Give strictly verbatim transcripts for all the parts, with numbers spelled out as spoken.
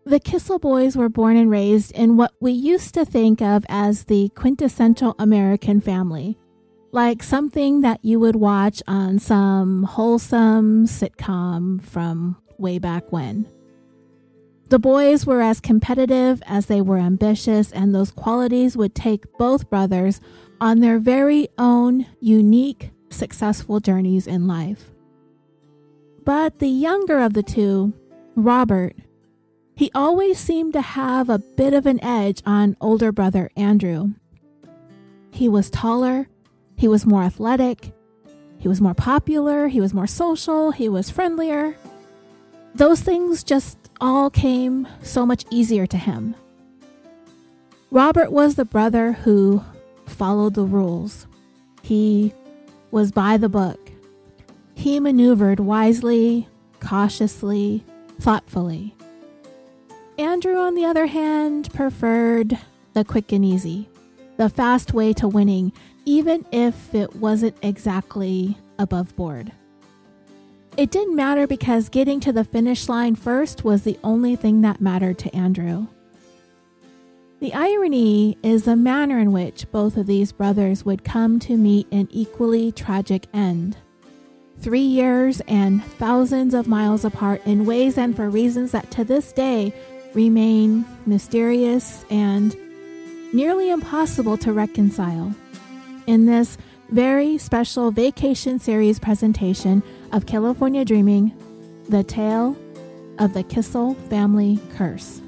The Kissel boys were born and raised in what we used to think of as the quintessential American family, like something that you would watch on some wholesome sitcom from way back when. The boys were as competitive as they were ambitious, and those qualities would take both brothers on their very own unique, successful journeys in life. But the younger of the two, Robert, he always seemed to have a bit of an edge on older brother Andrew. He was taller, he was more athletic, he was more popular, he was more social, he was friendlier. Those things just all came so much easier to him. Robert was the brother who followed the rules. He was by the book. He maneuvered wisely, cautiously, thoughtfully. Andrew, on the other hand, preferred the quick and easy, the fast way to winning, even if it wasn't exactly above board. It didn't matter because getting to the finish line first was the only thing that mattered to Andrew. The irony is the manner in which both of these brothers would come to meet an equally tragic end. Three years and thousands of miles apart in ways and for reasons that to this day remain mysterious and nearly impossible to reconcile. In this very special vacation series presentation of California Dreaming, the tale of the Kissel family curse.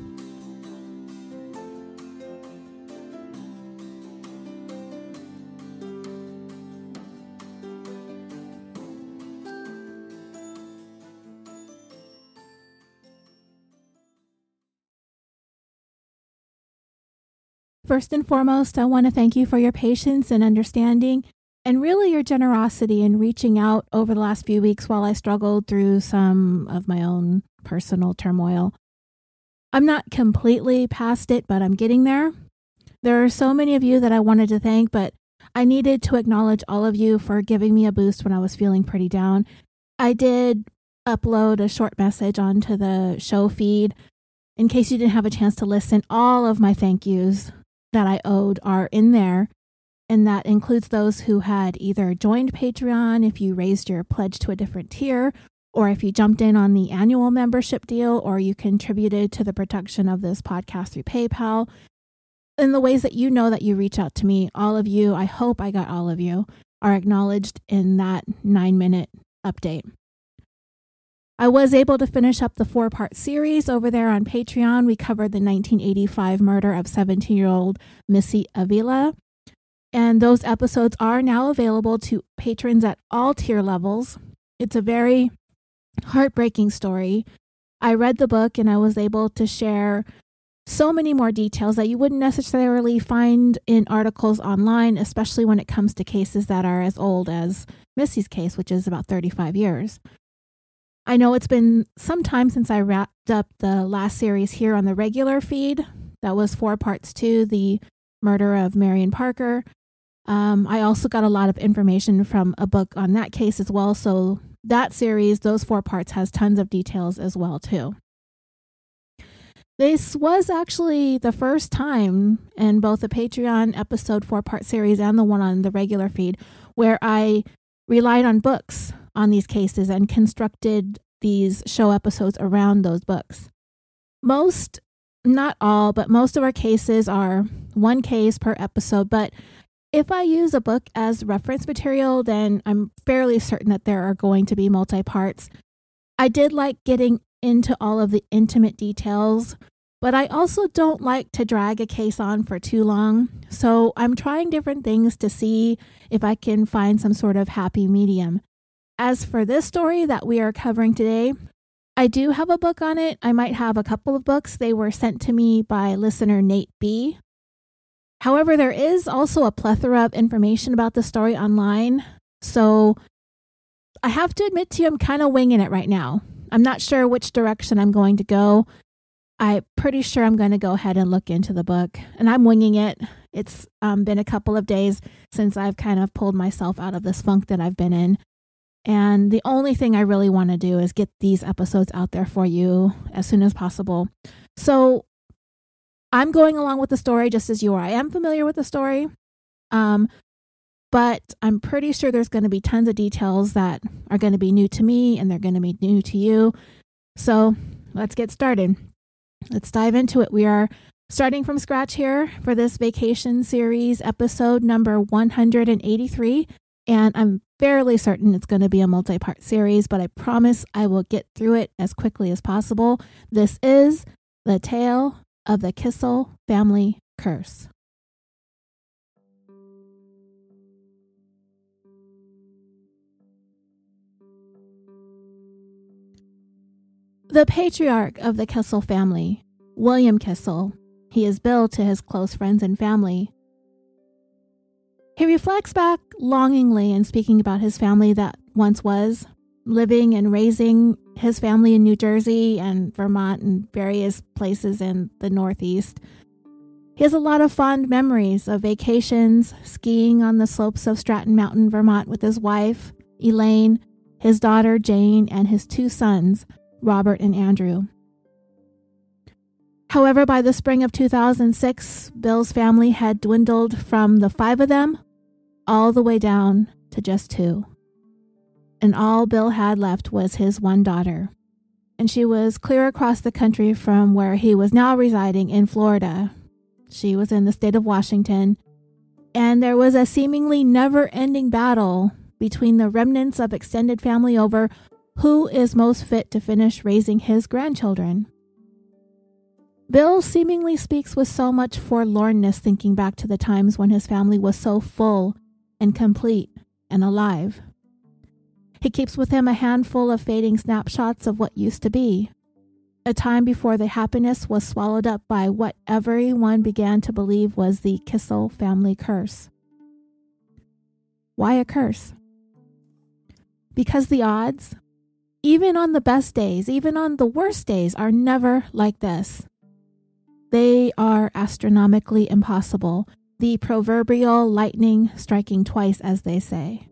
First and foremost, I want to thank you for your patience and understanding, and really your generosity in reaching out over the last few weeks while I struggled through some of my own personal turmoil. I'm not completely past it, but I'm getting there. There are so many of you that I wanted to thank, but I needed to acknowledge all of you for giving me a boost when I was feeling pretty down. I did upload a short message onto the show feed. In case you didn't have a chance to listen, all of my thank yous that I owed are in there, and that includes those who had either joined Patreon if you raised your pledge to a different tier, or if you jumped in on the annual membership deal, or you contributed to the production of this podcast through PayPal. In the ways that you know that you reach out to me, all of you, I hope I got all of you, are acknowledged in that nine-minute update. I was able to finish up the four-part series over there on Patreon. We covered the nineteen eighty-five murder of seventeen-year-old Missy Avila. And those episodes are now available to patrons at all tier levels. It's a very heartbreaking story. I read the book and I was able to share so many more details that you wouldn't necessarily find in articles online, especially when it comes to cases that are as old as Missy's case, which is about thirty-five years. I know it's been some time since I wrapped up the last series here on the regular feed. That was four parts to the murder of Marion Parker. Um, I also got a lot of information from a book on that case as well. So that series, those four parts, has tons of details as well too. This was actually the first time in both the Patreon episode four-part series and the one on the regular feed where I relied on books on these cases and constructed these show episodes around those books. Most, not all, but most of our cases are one case per episode, but if I use a book as reference material, then I'm fairly certain that there are going to be multi-parts. I did like getting into all of the intimate details, but I also don't like to drag a case on for too long. So I'm trying different things to see if I can find some sort of happy medium. As for this story that we are covering today, I do have a book on it. I might have a couple of books. They were sent to me by listener Nate B. However, there is also a plethora of information about the story online. So I have to admit to you, I'm kind of winging it right now. I'm not sure which direction I'm going to go. I'm pretty sure I'm going to go ahead and look into the book, and I'm winging it. It's um, been a couple of days since I've kind of pulled myself out of this funk that I've been in. And the only thing I really want to do is get these episodes out there for you as soon as possible. So I'm going along with the story just as you are. I am familiar with the story, um, but I'm pretty sure there's going to be tons of details that are going to be new to me and they're going to be new to you. So let's get started. Let's dive into it. We are starting from scratch here for this vacation series, episode number one hundred eighty-three. And I'm fairly certain it's going to be a multi-part series, but I promise I will get through it as quickly as possible. This is the tale of the Kissel family curse. The patriarch of the Kissel family, William Kissel, he is billed to his close friends and family. He reflects back longingly in speaking about his family that once was, living and raising his family in New Jersey and Vermont and various places in the Northeast. He has a lot of fond memories of vacations, skiing on the slopes of Stratton Mountain, Vermont with his wife, Elaine, his daughter, Jane, and his two sons, Robert and Andrew. However, by the spring of two thousand six, Bill's family had dwindled from the five of them all the way down to just two. And all Bill had left was his one daughter. And she was clear across the country from where he was now residing in Florida. She was in the state of Washington. And there was a seemingly never-ending battle between the remnants of extended family over who is most fit to finish raising his grandchildren. Bill seemingly speaks with so much forlornness, thinking back to the times when his family was so full and complete and alive. He keeps with him a handful of fading snapshots of what used to be, a time before the happiness was swallowed up by what everyone began to believe was the Kissel family curse. Why a curse? Because the odds, even on the best days, even on the worst days, are never like this. They are astronomically impossible, the proverbial lightning striking twice, as they say.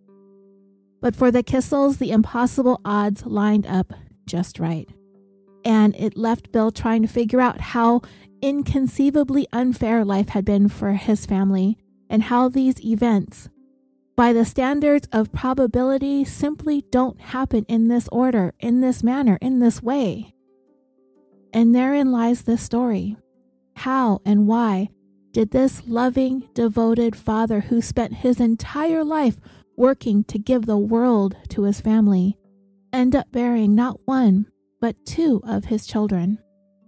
But for the Kissels, the impossible odds lined up just right. And it left Bill trying to figure out how inconceivably unfair life had been for his family and how these events, by the standards of probability, simply don't happen in this order, in this manner, in this way. And therein lies this story. How and why did this loving, devoted father who spent his entire life working to give the world to his family end up burying not one, but two of his children?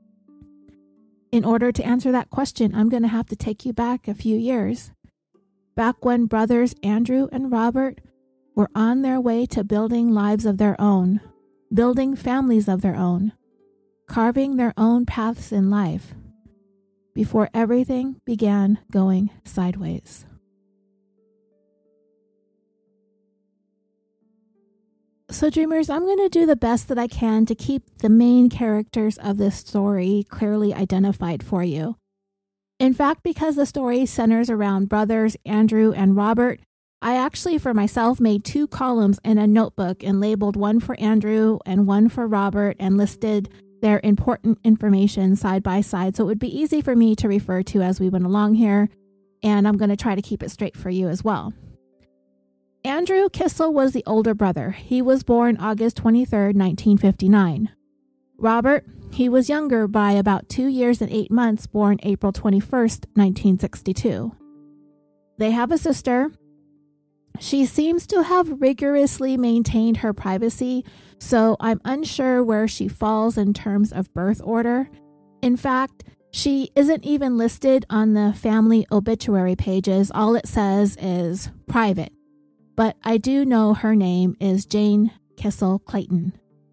In order to answer that question, I'm going to have to take you back a few years. Back when brothers Andrew and Robert were on their way to building lives of their own, building families of their own, carving their own paths in life, before everything began going sideways. So dreamers, I'm going to do the best that I can to keep the main characters of this story clearly identified for you. In fact, because the story centers around brothers Andrew and Robert, I actually for myself made two columns in a notebook and labeled one for Andrew and one for Robert and listed their important information side by side so it would be easy for me to refer to as we went along here, and I'm going to try to keep it straight for you as well. Andrew Kissel was the older brother. He was born August twenty-third, nineteen fifty-nine. Robert, he was younger by about two years and eight months, born April twenty-first, nineteen sixty-two. They have a sister. She seems to have rigorously maintained her privacy, so I'm unsure where she falls in terms of birth order. In fact, she isn't even listed on the family obituary pages. All it says is private. But I do know her name is Jane Kissel Clayton.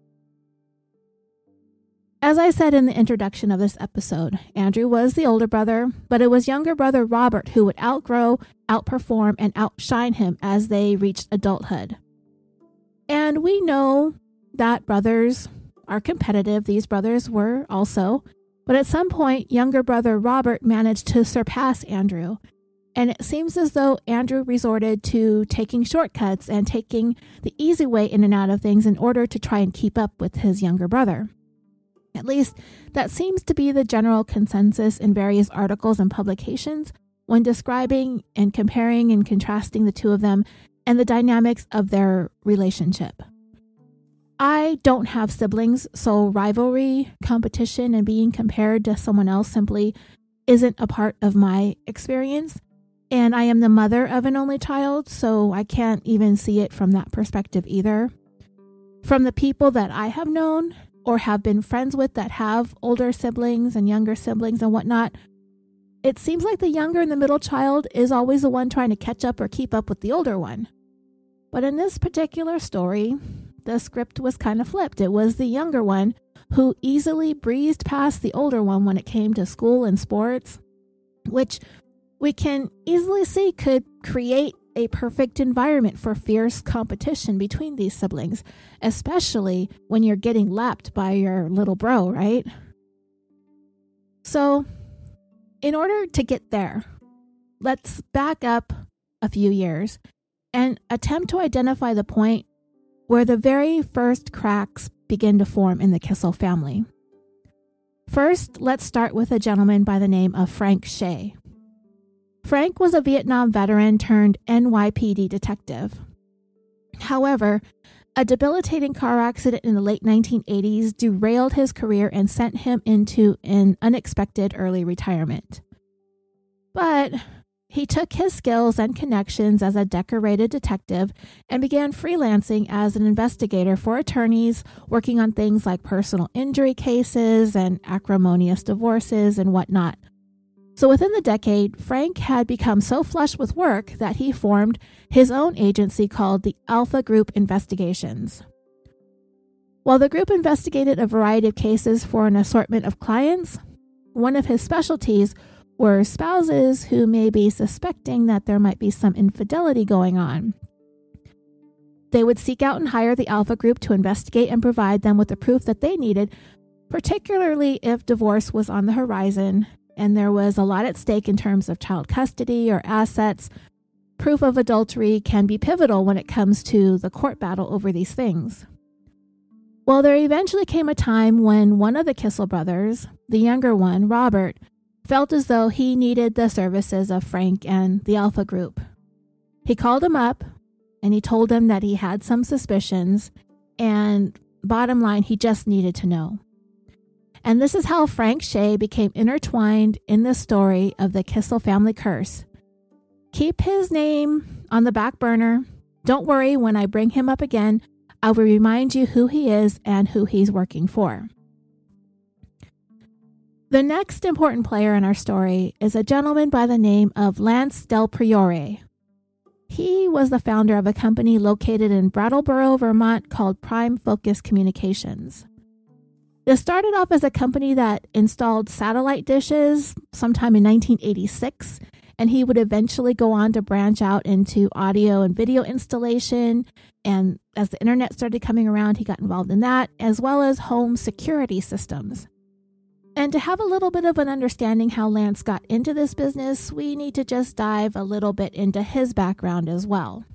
As I said in the introduction of this episode, Andrew was the older brother, but it was younger brother Robert who would outgrow, outperform, and outshine him as they reached adulthood. And we know that brothers are competitive. These brothers were also. But at some point, younger brother Robert managed to surpass Andrew. And it seems as though Andrew resorted to taking shortcuts and taking the easy way in and out of things in order to try and keep up with his younger brother. At least, that seems to be the general consensus in various articles and publications when describing and comparing and contrasting the two of them and the dynamics of their relationship. I don't have siblings, so rivalry, competition, and being compared to someone else simply isn't a part of my experience. And I am the mother of an only child, so I can't even see it from that perspective either. From the people that I have known or have been friends with that have older siblings and younger siblings and whatnot, it seems like the younger and the middle child is always the one trying to catch up or keep up with the older one. But in this particular story, the script was kind of flipped. It was the younger one who easily breezed past the older one when it came to school and sports, which we can easily see could create a perfect environment for fierce competition between these siblings, especially when you're getting lapped by your little bro, right? So, in order to get there, let's back up a few years and attempt to identify the point where the very first cracks begin to form in the Kissel family. First, let's start with a gentleman by the name of Frank Shea. Frank was a Vietnam veteran turned N Y P D detective. However, a debilitating car accident in the late nineteen eighties derailed his career and sent him into an unexpected early retirement. But he took his skills and connections as a decorated detective and began freelancing as an investigator for attorneys, working on things like personal injury cases and acrimonious divorces and whatnot. So within the decade, Frank had become so flush with work that he formed his own agency called the Alpha Group Investigations. While the group investigated a variety of cases for an assortment of clients, one of his specialties were spouses who may be suspecting that there might be some infidelity going on. They would seek out and hire the Alpha Group to investigate and provide them with the proof that they needed, particularly if divorce was on the horizon and there was a lot at stake in terms of child custody or assets. Proof of adultery can be pivotal when it comes to the court battle over these things. Well, there eventually came a time when one of the Kissel brothers, the younger one, Robert, felt as though he needed the services of Frank and the Alpha Group. He called him up and he told him that he had some suspicions, and bottom line, he just needed to know. And this is how Frank Shea became intertwined in the story of the Kissel family curse. Keep his name on the back burner. Don't worry, when I bring him up again, I will remind you who he is and who he's working for. The next important player in our story is a gentleman by the name of Lance Del Priore. He was the founder of a company located in Brattleboro, Vermont called Prime Focus Communications. This started off as a company that installed satellite dishes sometime in nineteen eighty-six, and he would eventually go on to branch out into audio and video installation. And as the internet started coming around, he got involved in that, as well as home security systems. And to have a little bit of an understanding how Lance got into this business, we need to just dive a little bit into his background as well.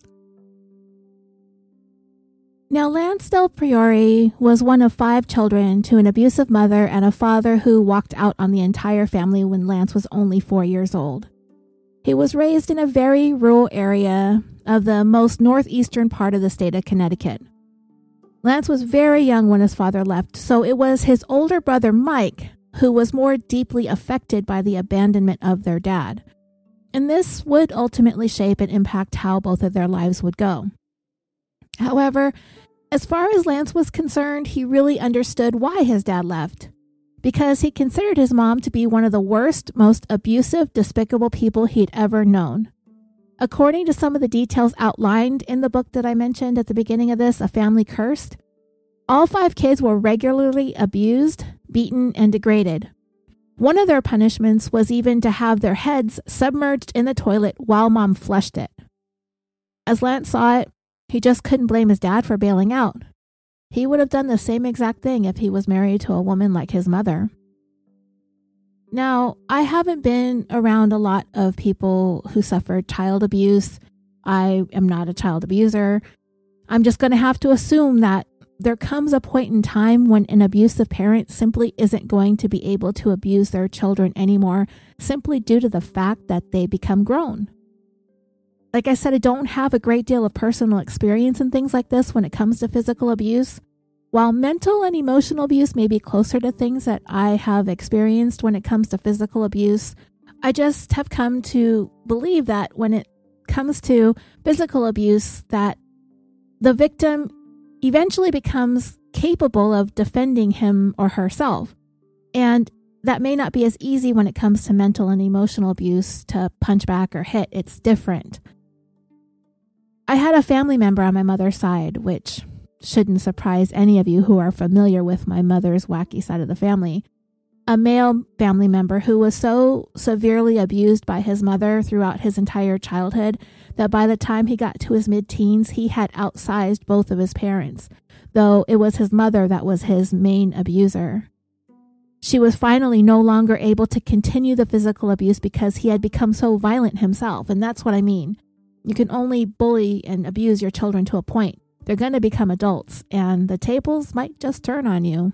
Now, Lance Del Priore was one of five children to an abusive mother and a father who walked out on the entire family when Lance was only four years old. He was raised in a very rural area of the most northeastern part of the state of Connecticut. Lance was very young when his father left, so it was his older brother Mike who was more deeply affected by the abandonment of their dad. And this would ultimately shape and impact how both of their lives would go. However, as far as Lance was concerned, he really understood why his dad left, because he considered his mom to be one of the worst, most abusive, despicable people he'd ever known. According to some of the details outlined in the book that I mentioned at the beginning of this, A Family Cursed, all five kids were regularly abused, beaten, and degraded. One of their punishments was even to have their heads submerged in the toilet while mom flushed it. As Lance saw it, he just couldn't blame his dad for bailing out. He would have done the same exact thing if he was married to a woman like his mother. Now, I haven't been around a lot of people who suffered child abuse. I am not a child abuser. I'm just going to have to assume that there comes a point in time when an abusive parent simply isn't going to be able to abuse their children anymore, simply due to the fact that they become grown. Like I said, I don't have a great deal of personal experience in things like this when it comes to physical abuse. While mental and emotional abuse may be closer to things that I have experienced when it comes to physical abuse, I just have come to believe that when it comes to physical abuse, that the victim eventually becomes capable of defending him or herself. And that may not be as easy when it comes to mental and emotional abuse to punch back or hit. It's different. I had a family member on my mother's side, which shouldn't surprise any of you who are familiar with my mother's wacky side of the family. A male family member who was so severely abused by his mother throughout his entire childhood that by the time he got to his mid-teens, he had outsized both of his parents, though it was his mother that was his main abuser. She was finally no longer able to continue the physical abuse because he had become so violent himself, and that's what I mean. You can only bully and abuse your children to a point. They're going to become adults, and the tables might just turn on you.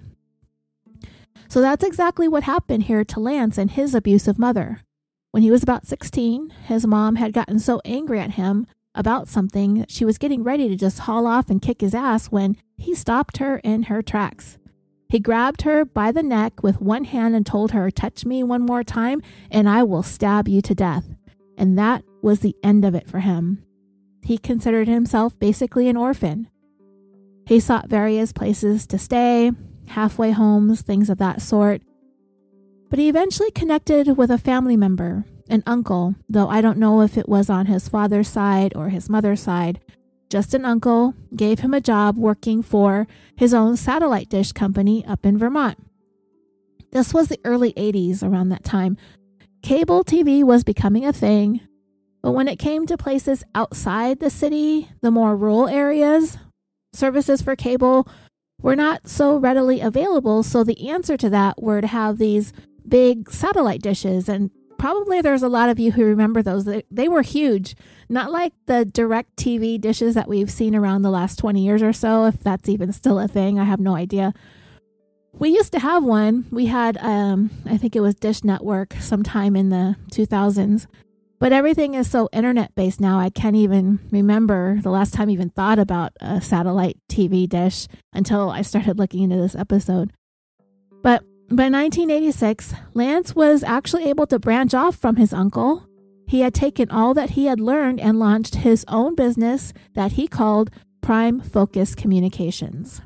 So that's exactly what happened here to Lance and his abusive mother. When he was about sixteen, his mom had gotten so angry at him about something that she was getting ready to just haul off and kick his ass when he stopped her in her tracks. He grabbed her by the neck with one hand and told her, "Touch me one more time and I will stab you to death." And that was the end of it for him. He considered himself basically an orphan. He sought various places to stay, halfway homes, things of that sort. But he eventually connected with a family member, an uncle, though I don't know if it was on his father's side or his mother's side. Just an uncle gave him a job working for his own satellite dish company up in Vermont. This was the early eighties around that time. Cable T V was becoming a thing, but when it came to places outside the city, the more rural areas, services for cable were not so readily available, so the answer to that were to have these big satellite dishes, and probably there's a lot of you who remember those. They, they were huge, not like the DirecTV dishes that we've seen around the last twenty years or so, if that's even still a thing. I have no idea. We used to have one. We had, um, I think it was Dish Network sometime in the two thousands, but everything is so internet-based now, I can't even remember the last time I even thought about a satellite T V dish until I started looking into this episode. But by nineteen eighty-six, Lance was actually able to branch off from his uncle. He had taken all that he had learned and launched his own business that he called Prime Focus Communications.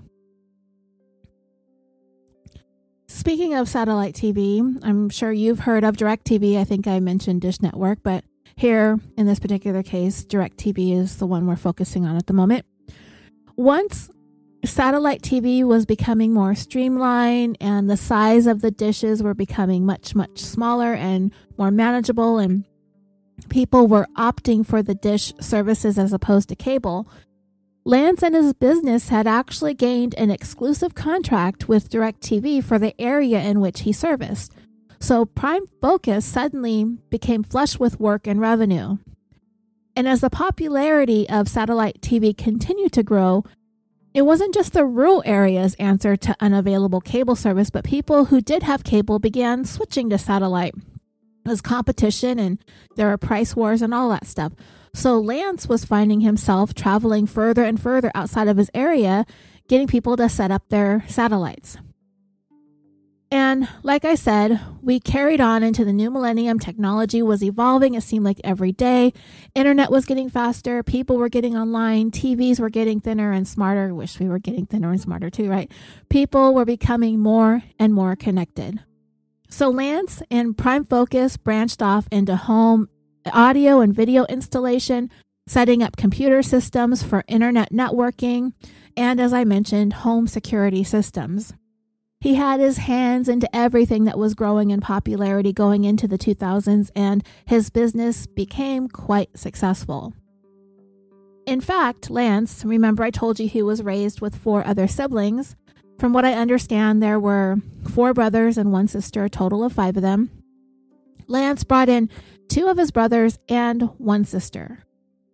Speaking of satellite T V, I'm sure you've heard of DirecTV. I think I mentioned Dish Network, but here in this particular case, DirecTV is the one we're focusing on at the moment. Once satellite T V was becoming more streamlined and the size of the dishes were becoming much, much smaller and more manageable, and people were opting for the dish services as opposed to cable, Lance and his business had actually gained an exclusive contract with DirecTV for the area in which he serviced. So Prime Focus suddenly became flush with work and revenue. And as the popularity of satellite T V continued to grow, it wasn't just the rural areas' answer to unavailable cable service, but people who did have cable began switching to satellite. It was competition and there were price wars and all that stuff. So Lance was finding himself traveling further and further outside of his area, getting people to set up their satellites. And like I said, we carried on into the new millennium. Technology was evolving. It seemed like every day. Internet was getting faster. People were getting online. T Vs were getting thinner and smarter. Wish we were getting thinner and smarter too, right? People were becoming more and more connected. So Lance and Prime Focus branched off into home audio and video installation, setting up computer systems for internet networking, and as I mentioned, home security systems. He had his hands into everything that was growing in popularity going into the two thousands, and his business became quite successful. In fact, Lance, remember I told you he was raised with four other siblings. From what I understand, there were four brothers and one sister, a total of five of them. Lance brought in two of his brothers and one sister.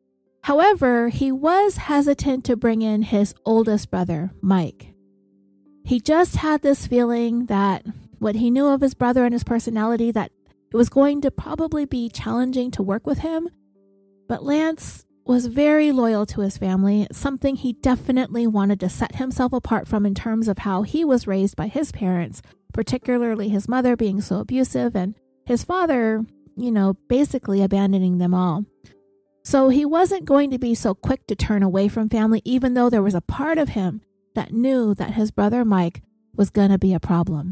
However, he was hesitant to bring in his oldest brother, Mike. He just had this feeling that what he knew of his brother and his personality, that it was going to probably be challenging to work with him. But Lance was very loyal to his family, something he definitely wanted to set himself apart from in terms of how he was raised by his parents, particularly his mother being so abusive and his father, you know, basically abandoning them all. So he wasn't going to be so quick to turn away from family, even though there was a part of him that knew that his brother Mike was going to be a problem.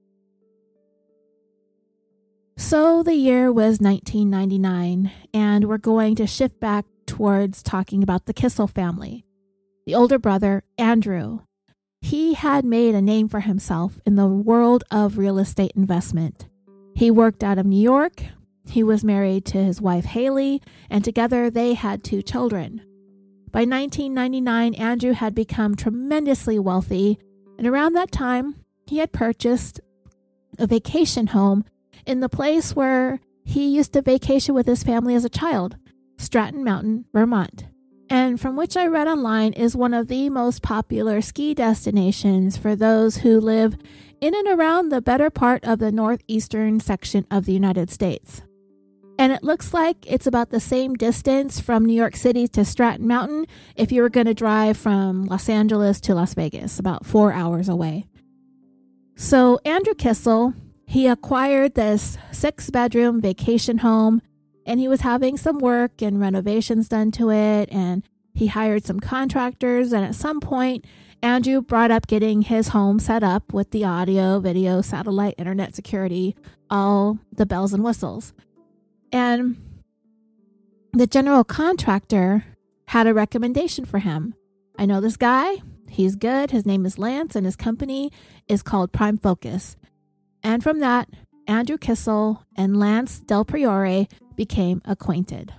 So the year was nineteen ninety-nine, and we're going to shift back towards talking about the Kissel family. The older brother, Andrew, he had made a name for himself in the world of real estate investment. He worked out of New York. He was married to his wife, Haley, and together they had two children. By nineteen ninety-nine, Andrew had become tremendously wealthy, and around that time, he had purchased a vacation home in the place where he used to vacation with his family as a child, Stratton Mountain, Vermont, and from which I read online is one of the most popular ski destinations for those who live in and around the better part of the northeastern section of the United States. And it looks like it's about the same distance from New York City to Stratton Mountain if you were going to drive from Los Angeles to Las Vegas, about four hours away. So Andrew Kissel, he acquired this six-bedroom vacation home, and he was having some work and renovations done to it, and he hired some contractors, and at some point, Andrew brought up getting his home set up with the audio, video, satellite, internet security, all the bells and whistles. And the general contractor had a recommendation for him. I know this guy. He's good. His name is Lance, and his company is called Prime Focus. And from that, Andrew Kissel and Lance Del Priore became acquainted.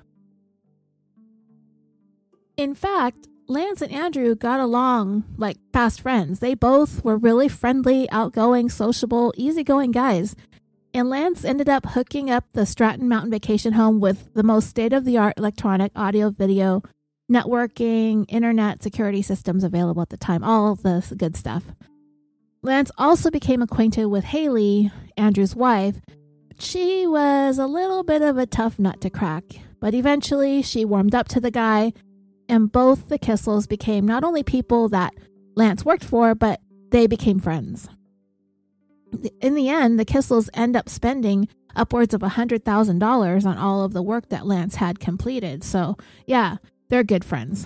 In fact, Lance and Andrew got along like fast friends. They both were really friendly, outgoing, sociable, easygoing guys. And Lance ended up hooking up the Stratton Mountain Vacation Home with the most state-of-the-art electronic audio, video, networking, internet security systems available at the time, all of this good stuff. Lance also became acquainted with Haley, Andrew's wife. She was a little bit of a tough nut to crack, but eventually she warmed up to the guy, and both the Kissels became not only people that Lance worked for, but they became friends. In the end, the Kissels end up spending upwards of one hundred thousand dollars on all of the work that Lance had completed. So, yeah, they're good friends.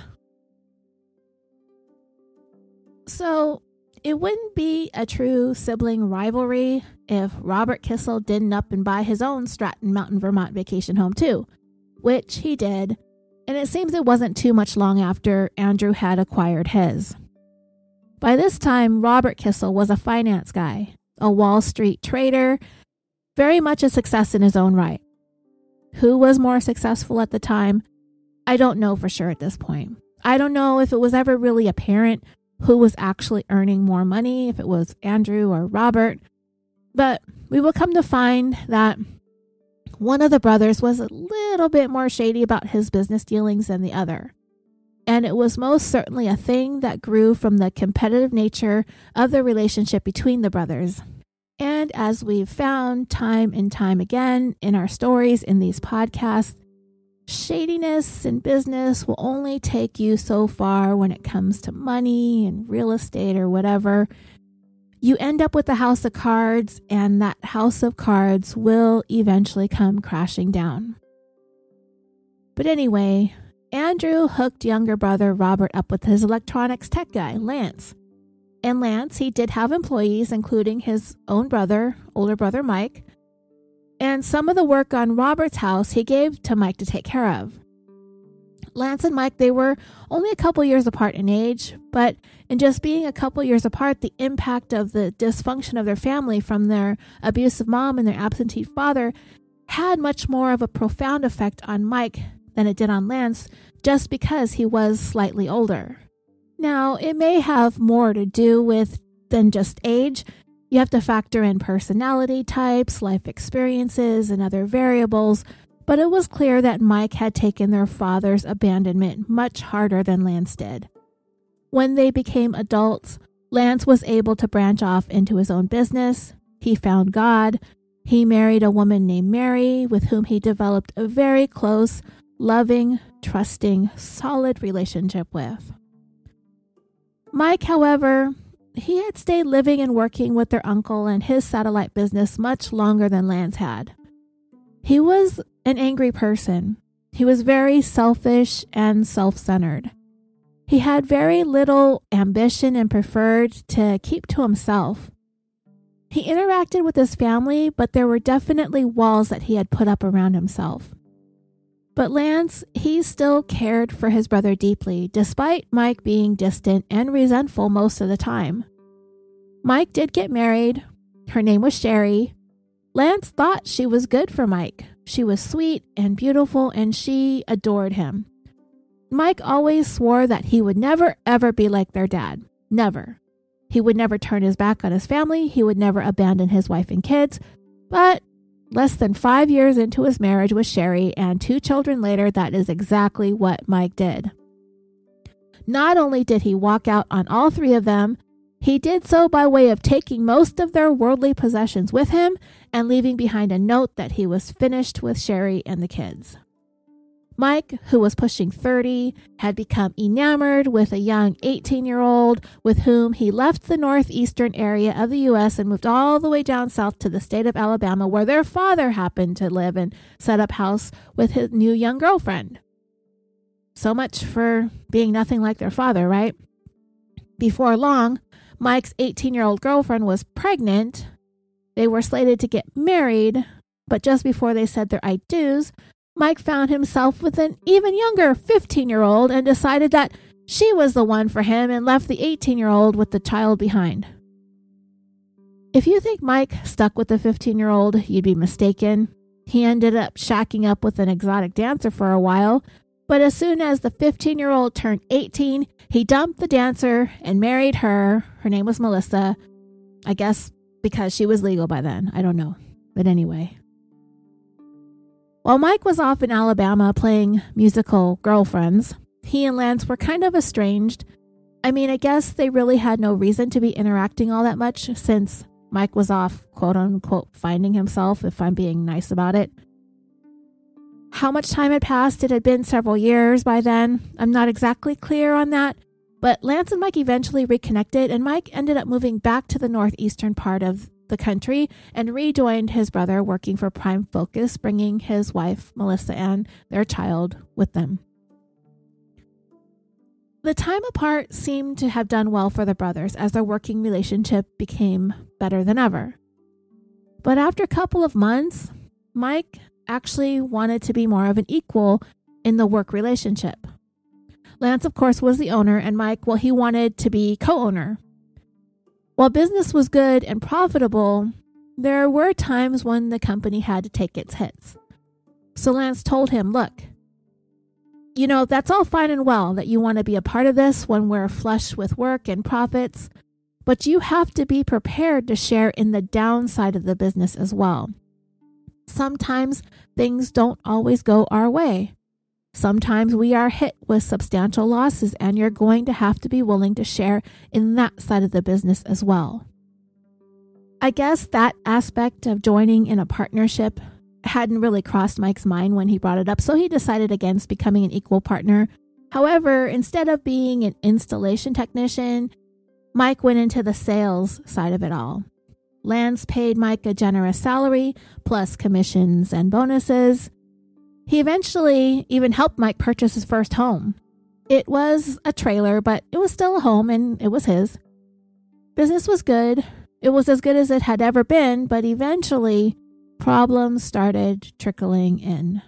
So, it wouldn't be a true sibling rivalry if Robert Kissel didn't up and buy his own Stratton Mountain, Vermont vacation home too, which he did, and it seems it wasn't too much long after Andrew had acquired his. By this time, Robert Kissel was a finance guy, a Wall Street trader, very much a success in his own right. Who was more successful at the time? I don't know for sure at this point. I don't know if it was ever really apparent who was actually earning more money, if it was Andrew or Robert. But we will come to find that one of the brothers was a little bit more shady about his business dealings than the other. And it was most certainly a thing that grew from the competitive nature of the relationship between the brothers. And as we've found time and time again in our stories in these podcasts, shadiness in business will only take you so far when it comes to money and real estate or whatever. You end up with a house of cards, and that house of cards will eventually come crashing down. But anyway, Andrew hooked younger brother Robert up with his electronics tech guy, Lance. And Lance, he did have employees, including his own brother, older brother Mike. And some of the work on Robert's house he gave to Mike to take care of. Lance and Mike, they were only a couple years apart in age, but in just being a couple years apart, the impact of the dysfunction of their family from their abusive mom and their absentee father had much more of a profound effect on Mike than it did on Lance, just because he was slightly older. Now, it may have more to do with than just age. You have to factor in personality types, life experiences, and other variables, But it was clear that Mike had taken their father's abandonment much harder than Lance did. When they became adults, Lance was able to branch off into his own business. He found God. He married a woman named Mary, with whom he developed a very close, loving, trusting, solid relationship with. Mike, however, he had stayed living and working with their uncle and his satellite business much longer than Lance had. He was an angry person. He was very selfish and self-centered. He had very little ambition and preferred to keep to himself. He interacted with his family, but there were definitely walls that he had put up around himself. But Lance, he still cared for his brother deeply, despite Mike being distant and resentful most of the time. Mike did get married. Her name was Sherry. Lance thought she was good for Mike. She was sweet and beautiful, and she adored him. Mike always swore that he would never, ever be like their dad. Never. He would never turn his back on his family. He would never abandon his wife and kids. But less than five years into his marriage with Sherry and two children later, that is exactly what Mike did. Not only did he walk out on all three of them, he did so by way of taking most of their worldly possessions with him and leaving behind a note that he was finished with Sherry and the kids. Mike, who was pushing thirty, had become enamored with a young eighteen-year-old with whom he left the northeastern area of the U S and moved all the way down south to the state of Alabama, where their father happened to live and set up house with his new young girlfriend. So much for being nothing like their father, right? Before long, Mike's eighteen-year-old girlfriend was pregnant. They were slated to get married, but just before they said their I do's, Mike found himself with an even younger fifteen-year-old and decided that she was the one for him and left the eighteen-year-old with the child behind. If you think Mike stuck with the fifteen-year-old, you'd be mistaken. He ended up shacking up with an exotic dancer for a while, but as soon as the fifteen-year-old turned eighteen, he dumped the dancer and married her. Her name was Melissa. I guess because she was legal by then. I don't know. But anyway. While Mike was off in Alabama playing musical girlfriends, he and Lance were kind of estranged. I mean, I guess they really had no reason to be interacting all that much since Mike was off, quote unquote, finding himself, if I'm being nice about it. How much time had passed? It had been several years by then. I'm not exactly clear on that, but Lance and Mike eventually reconnected, and Mike ended up moving back to the northeastern part of the country and rejoined his brother working for Prime Focus, bringing his wife, Melissa, and their child with them. The time apart seemed to have done well for the brothers as their working relationship became better than ever. But after a couple of months, Mike actually wanted to be more of an equal in the work relationship. Lance, of course, was the owner, and Mike, well, he wanted to be co-owner. While business was good and profitable, there were times when the company had to take its hits. So Lance told him, look, you know, that's all fine and well that you want to be a part of this when we're flush with work and profits, but you have to be prepared to share in the downside of the business as well. Sometimes things don't always go our way. Sometimes we are hit with substantial losses, and you're going to have to be willing to share in that side of the business as well. I guess that aspect of joining in a partnership hadn't really crossed Mike's mind when he brought it up, so he decided against becoming an equal partner. However, instead of being an installation technician, Mike went into the sales side of it all. Lance paid Mike a generous salary, plus commissions and bonuses. He eventually even helped Mike purchase his first home. It was a trailer, but it was still a home, and it was his. Business was good. It was as good as it had ever been, but eventually problems started trickling in.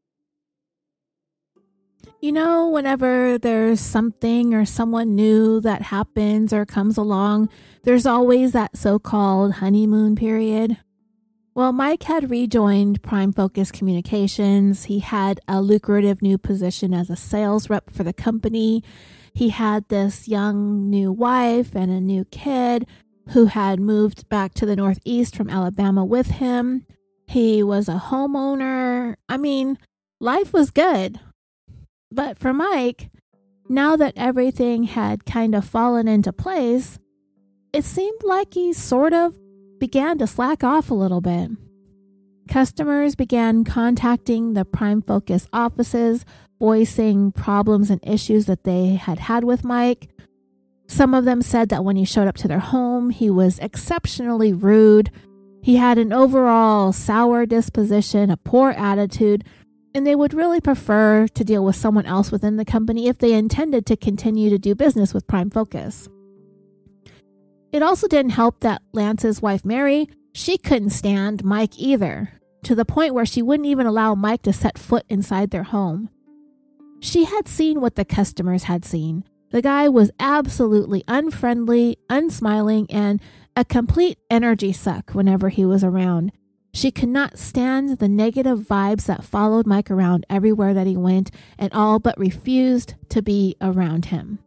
You know, whenever there's something or someone new that happens or comes along, there's always that so-called honeymoon period. Well, Mike had rejoined Prime Focus Communications. He had a lucrative new position as a sales rep for the company. He had this young new wife and a new kid who had moved back to the Northeast from Alabama with him. He was a homeowner. I mean, life was good. But for Mike, now that everything had kind of fallen into place, it seemed like he sort of began to slack off a little bit. Customers began contacting the Prime Focus offices, voicing problems and issues that they had had with Mike. Some of them said that when he showed up to their home, he was exceptionally rude. He had an overall sour disposition, a poor attitude, and they would really prefer to deal with someone else within the company if they intended to continue to do business with Prime Focus. It also didn't help that Lance's wife, Mary, she couldn't stand Mike either, to the point where she wouldn't even allow Mike to set foot inside their home. She had seen what the customers had seen. The guy was absolutely unfriendly, unsmiling, and a complete energy suck whenever he was around. She could not stand the negative vibes that followed Mike around everywhere that he went and all but refused to be around him.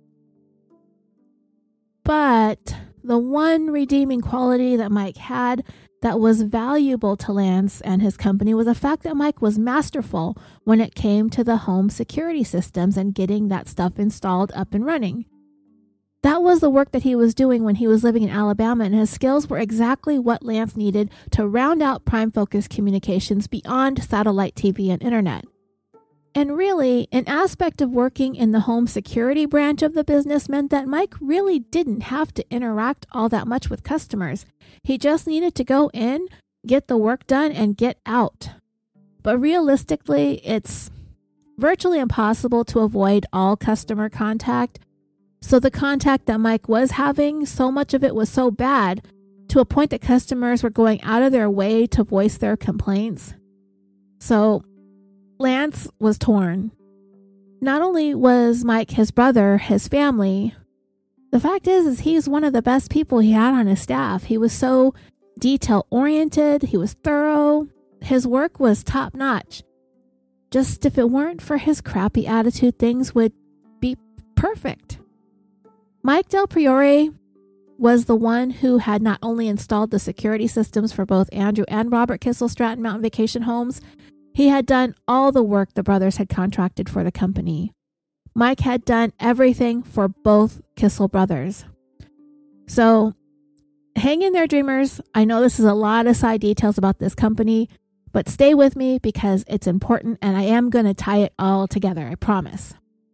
But the one redeeming quality that Mike had that was valuable to Lance and his company was the fact that Mike was masterful when it came to the home security systems and getting that stuff installed up and running. That was the work that he was doing when he was living in Alabama, and his skills were exactly what Lance needed to round out Prime Focus Communications beyond satellite T V and internet. And really, an aspect of working in the home security branch of the business meant that Mike really didn't have to interact all that much with customers. He just needed to go in, get the work done, and get out. But realistically, it's virtually impossible to avoid all customer contact. So the contact that Mike was having, so much of it was so bad to a point that customers were going out of their way to voice their complaints. So Lance was torn. Not only was Mike his brother, his family, the fact is, is he's one of the best people he had on his staff. He was so detail-oriented. He was thorough. His work was top-notch. Just if it weren't for his crappy attitude, things would be perfect. Mike Del Priore was the one who had not only installed the security systems for both Andrew and Robert Kissel Stratton Mountain Vacation Homes, he had done all the work the brothers had contracted for the company. Mike had done everything for both Kissel brothers. So, hang in there, dreamers. I know this is a lot of side details about this company, but stay with me because it's important and I am going to tie it all together, I promise.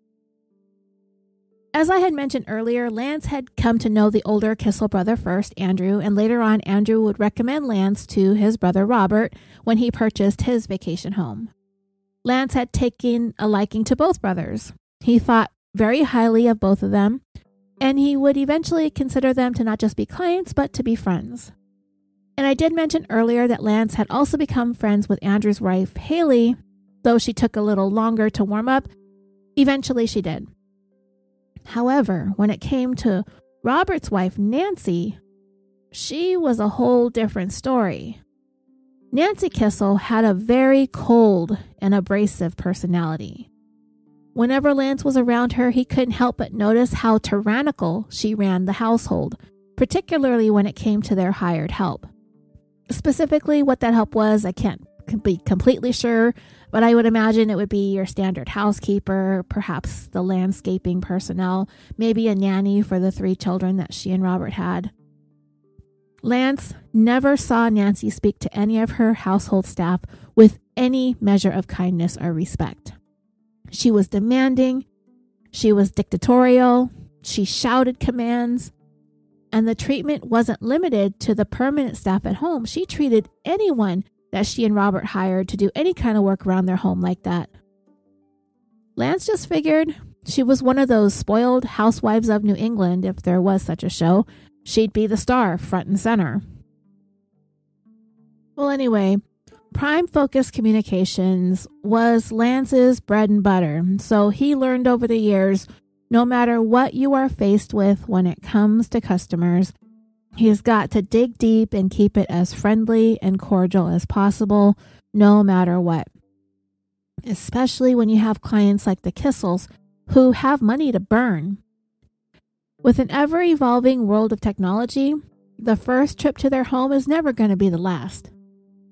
As I had mentioned earlier, Lance had come to know the older Kissel brother first, Andrew, and later on, Andrew would recommend Lance to his brother Robert when he purchased his vacation home. Lance had taken a liking to both brothers. He thought very highly of both of them, and he would eventually consider them to not just be clients, but to be friends. And I did mention earlier that Lance had also become friends with Andrew's wife, Haley, though she took a little longer to warm up. Eventually she did. However, when it came to Robert's wife, Nancy, she was a whole different story. Nancy Kissel had a very cold and abrasive personality. Whenever Lance was around her, he couldn't help but notice how tyrannical she ran the household, particularly when it came to their hired help. Specifically, what that help was, I can't be completely sure, but I would imagine it would be your standard housekeeper, perhaps the landscaping personnel, maybe a nanny for the three children that she and Robert had. Lance never saw Nancy speak to any of her household staff with any measure of kindness or respect. She was demanding, she was dictatorial, she shouted commands, and the treatment wasn't limited to the permanent staff at home. She treated anyone that she and Robert hired to do any kind of work around their home like that. Lance just figured she was one of those spoiled housewives of New England, if there was such a show. She'd be the star, front and center. Well, anyway, Prime Focus Communications was Lance's bread and butter, so he learned over the years, no matter what you are faced with when it comes to customers, he's got to dig deep and keep it as friendly and cordial as possible, no matter what. Especially when you have clients like the Kissels who have money to burn. With an ever-evolving world of technology, the first trip to their home is never going to be the last.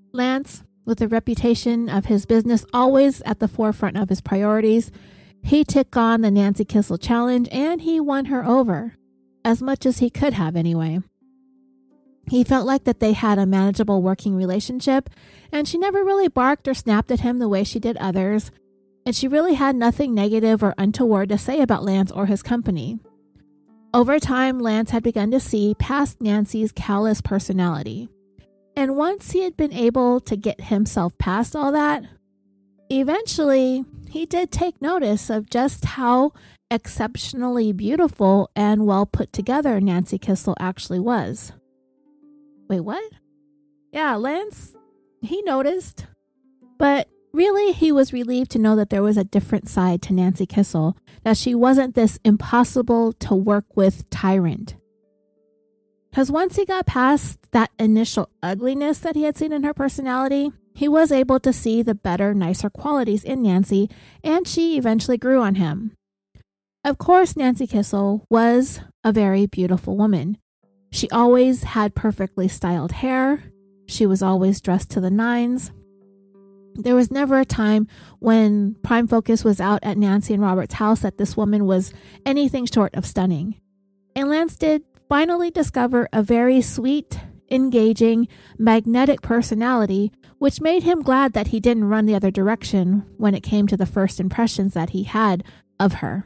Lance, with a reputation of his business always at the forefront of his priorities, he took on the Nancy Kissel challenge and he won her over, as much as he could have anyway. He felt like that they had a manageable working relationship, and she never really barked or snapped at him the way she did others, and she really had nothing negative or untoward to say about Lance or his company. Over time, Lance had begun to see past Nancy's callous personality, and once he had been able to get himself past all that, eventually he did take notice of just how exceptionally beautiful and well put together Nancy Kissel actually was. Wait, what? Yeah, Lance, he noticed. But really, he was relieved to know that there was a different side to Nancy Kissel, that she wasn't this impossible to work with tyrant. Because once he got past that initial ugliness that he had seen in her personality, he was able to see the better, nicer qualities in Nancy, and she eventually grew on him. Of course, Nancy Kissel was a very beautiful woman. She always had perfectly styled hair. She was always dressed to the nines. There was never a time when prime focus was out at Nancy and Robert's house that this woman was anything short of stunning. And Lance did finally discover a very sweet, engaging, magnetic personality, which made him glad that he didn't run the other direction when it came to the first impressions that he had of her.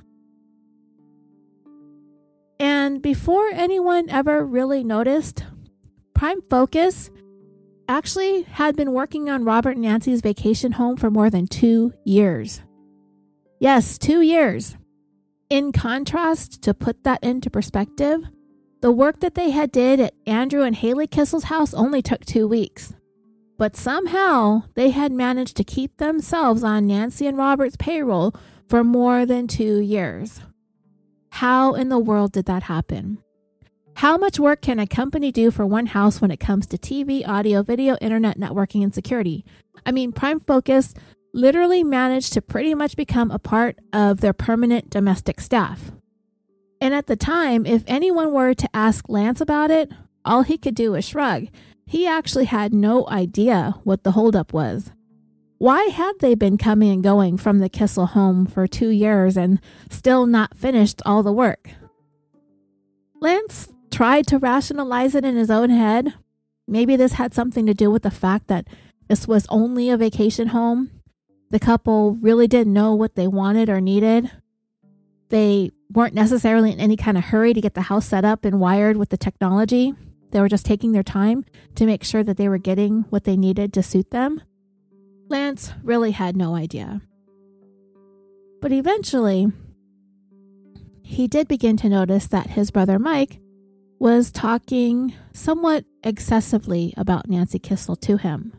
And before anyone ever really noticed, Prime Focus actually had been working on Robert and Nancy's vacation home for more than two years. Yes, two years. In contrast, to put that into perspective, the work that they had did at Andrew and Haley Kissel's house only took two weeks. But somehow they had managed to keep themselves on Nancy and Robert's payroll for more than two years. How in the world did that happen? How much work can a company do for one house when it comes to T V, audio, video, internet, networking, and security? I mean, Prime Focus literally managed to pretty much become a part of their permanent domestic staff. And at the time, if anyone were to ask Lance about it, all he could do was shrug. He actually had no idea what the holdup was. Why had they been coming and going from the Kissel home for two years and still not finished all the work? Lance tried to rationalize it in his own head. Maybe this had something to do with the fact that this was only a vacation home. The couple really didn't know what they wanted or needed. They weren't necessarily in any kind of hurry to get the house set up and wired with the technology. They were just taking their time to make sure that they were getting what they needed to suit them. Lance really had no idea. But eventually, he did begin to notice that his brother Mike was talking somewhat excessively about Nancy Kissel to him.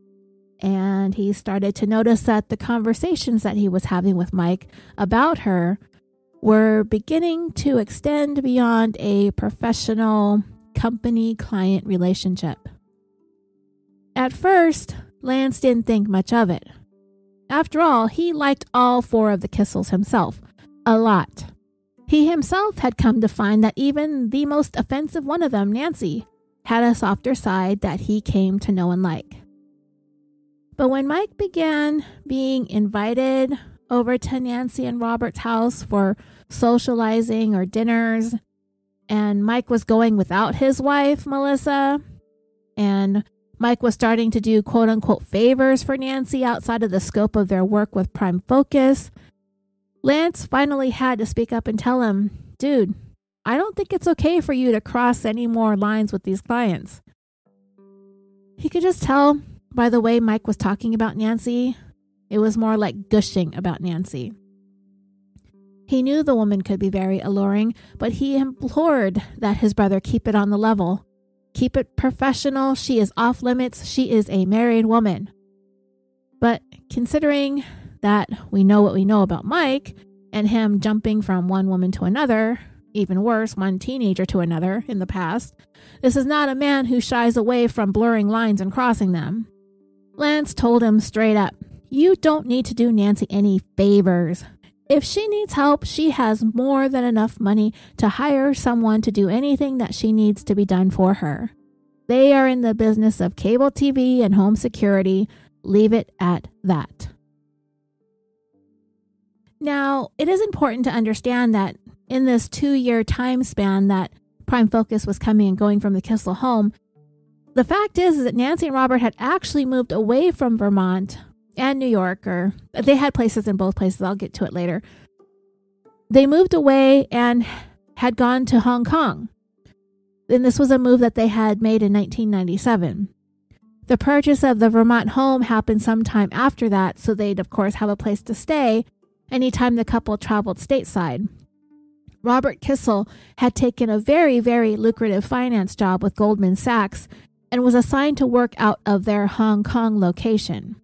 And he started to notice that the conversations that he was having with Mike about her were beginning to extend beyond a professional company-client relationship. At first, Lance didn't think much of it. After all, he liked all four of the Kissels himself, a lot. He himself had come to find that even the most offensive one of them, Nancy, had a softer side that he came to know and like. But when Mike began being invited over to Nancy and Robert's house for socializing or dinners, and Mike was going without his wife, Melissa, and Mike was starting to do quote-unquote favors for Nancy outside of the scope of their work with Prime Focus, Lance finally had to speak up and tell him, dude, I don't think it's okay for you to cross any more lines with these clients. He could just tell by the way Mike was talking about Nancy, it was more like gushing about Nancy. He knew the woman could be very alluring, but he implored that his brother keep it on the level. Keep it professional. She is off limits. She is a married woman. But considering that we know what we know about Mike and him jumping from one woman to another, even worse, one teenager to another in the past, this is not a man who shies away from blurring lines and crossing them. Lance told him straight up, you don't need to do Nancy any favors. If she needs help, she has more than enough money to hire someone to do anything that she needs to be done for her. They are in the business of cable T V and home security. Leave it at that. Now, it is important to understand that in this two-year time span that Prime Focus was coming and going from the Kissel home, the fact is, is that Nancy and Robert had actually moved away from Vermont and New York, or they had places in both places. I'll get to it later. They moved away and had gone to Hong Kong. And this was a move that they had made in nineteen ninety-seven. The purchase of the Vermont home happened sometime after that, so they'd, of course, have a place to stay anytime the couple traveled stateside. Robert Kissel had taken a very, very lucrative finance job with Goldman Sachs and was assigned to work out of their Hong Kong location.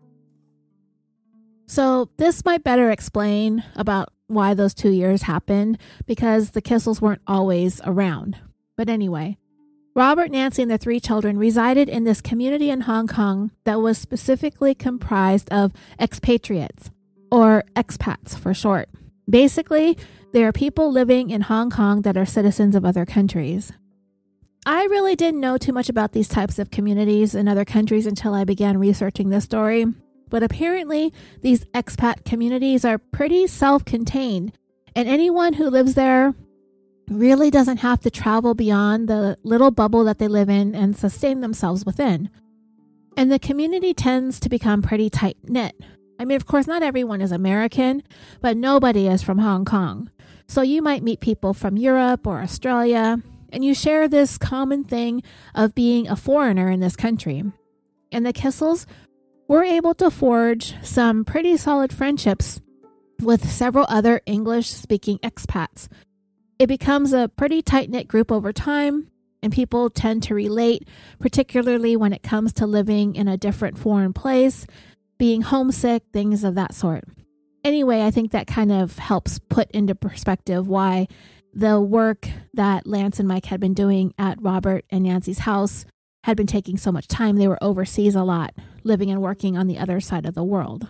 So this might better explain about why those two years happened, because the Kissels weren't always around. But anyway, Robert, Nancy, and their three children resided in this community in Hong Kong that was specifically comprised of expatriates, or expats for short. Basically, they are people living in Hong Kong that are citizens of other countries. I really didn't know too much about these types of communities in other countries until I began researching this story, but apparently these expat communities are pretty self-contained, and anyone who lives there really doesn't have to travel beyond the little bubble that they live in and sustain themselves within. And the community tends to become pretty tight-knit. I mean, of course, not everyone is American, but nobody is from Hong Kong. So you might meet people from Europe or Australia, and you share this common thing of being a foreigner in this country. And the Kissels were able to forge some pretty solid friendships with several other English-speaking expats. It becomes a pretty tight-knit group over time, and people tend to relate, particularly when it comes to living in a different foreign place, being homesick, things of that sort. Anyway, I think that kind of helps put into perspective why the work that Lance and Mike had been doing at Robert and Nancy's house had been taking so much time. They were overseas a lot, living and working on the other side of the world.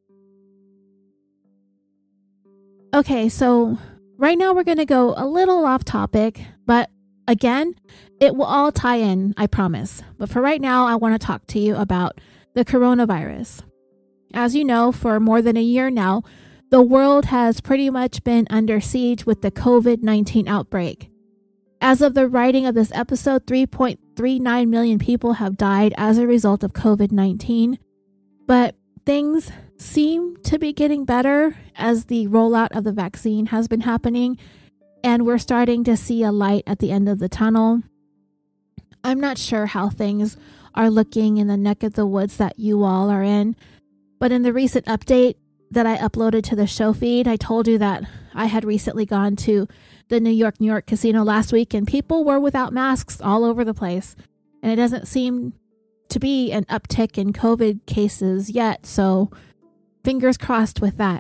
Okay, so right now we're going to go a little off topic, but again, it will all tie in, I promise. But for right now, I want to talk to you about the coronavirus. As you know, for more than a year now, the world has pretty much been under siege with the covid nineteen outbreak. As of the writing of this episode, three point three nine million people have died as a result of covid nineteen. But things seem to be getting better as the rollout of the vaccine has been happening, and we're starting to see a light at the end of the tunnel. I'm not sure how things are looking in the neck of the woods that you all are in, but in the recent update that I uploaded to the show feed, I told you that I had recently gone to the New York, New York casino last week, and people were without masks all over the place. And it doesn't seem to be an uptick in COVID cases yet, so fingers crossed with that.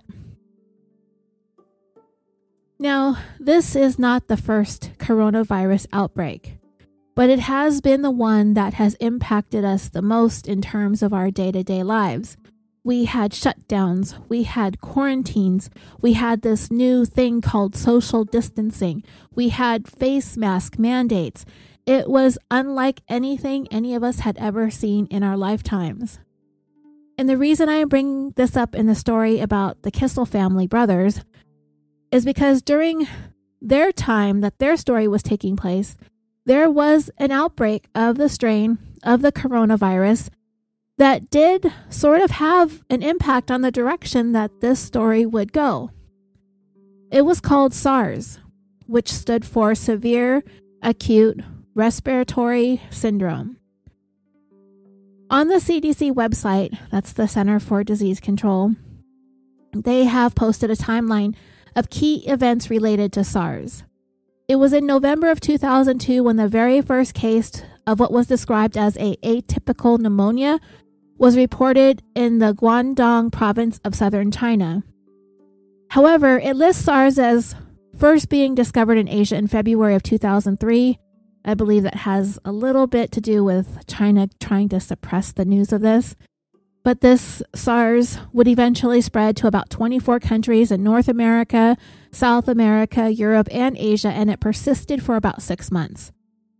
Now, this is not the first coronavirus outbreak, but it has been the one that has impacted us the most in terms of our day-to-day lives. We had shutdowns, we had quarantines, we had this new thing called social distancing, we had face mask mandates. It was unlike anything any of us had ever seen in our lifetimes. And the reason I bring this up in the story about the Kissel family brothers is because during their time that their story was taking place, there was an outbreak of the strain of the coronavirus that did sort of have an impact on the direction that this story would go. It was called SARS, which stood for Severe Acute Respiratory Syndrome. On the C D C website, that's the Center for Disease Control, they have posted a timeline of key events related to SARS. It was in November of two thousand two when the very first case of what was described as a atypical pneumonia was reported in the Guangdong province of southern China. However, it lists SARS as first being discovered in Asia in February of two thousand three. I believe that has a little bit to do with China trying to suppress the news of this. But this SARS would eventually spread to about twenty-four countries in North America, South America, Europe, and Asia, and it persisted for about six months.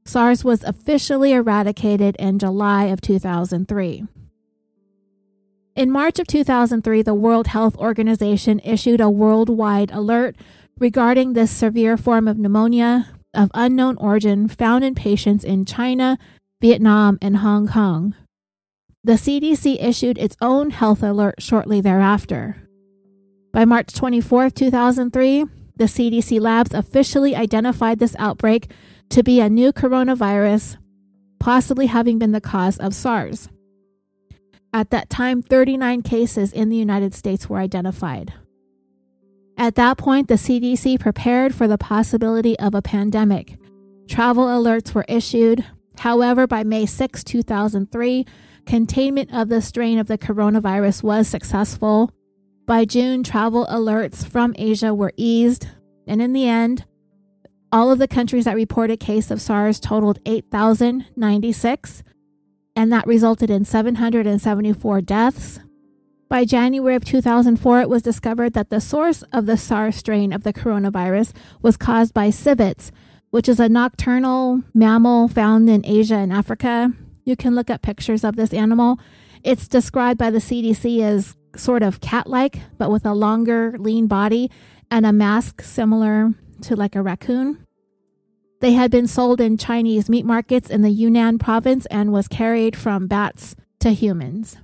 SARS was officially eradicated in July of two thousand three. In March of two thousand three, the World Health Organization issued a worldwide alert regarding this severe form of pneumonia of unknown origin found in patients in China, Vietnam, and Hong Kong. The C D C issued its own health alert shortly thereafter. By March twenty-fourth, two thousand three, the C D C labs officially identified this outbreak to be a new coronavirus, possibly having been the cause of SARS. At that time, thirty-nine cases in the United States were identified. At that point, the C D C prepared for the possibility of a pandemic. Travel alerts were issued. However, by May sixth, two thousand three, containment of the strain of the coronavirus was successful. By June, travel alerts from Asia were eased. And in the end, all of the countries that reported case of SARS totaled eight thousand ninety-six, and that resulted in seven hundred seventy-four deaths. By January of two thousand four, it was discovered that the source of the SARS strain of the coronavirus was caused by civets, which is a nocturnal mammal found in Asia and Africa. You can look up pictures of this animal. It's described by the C D C as sort of cat-like, but with a longer, lean body and a mask similar to like a raccoon. They had been sold in Chinese meat markets in the Yunnan province and was carried from bats to humans.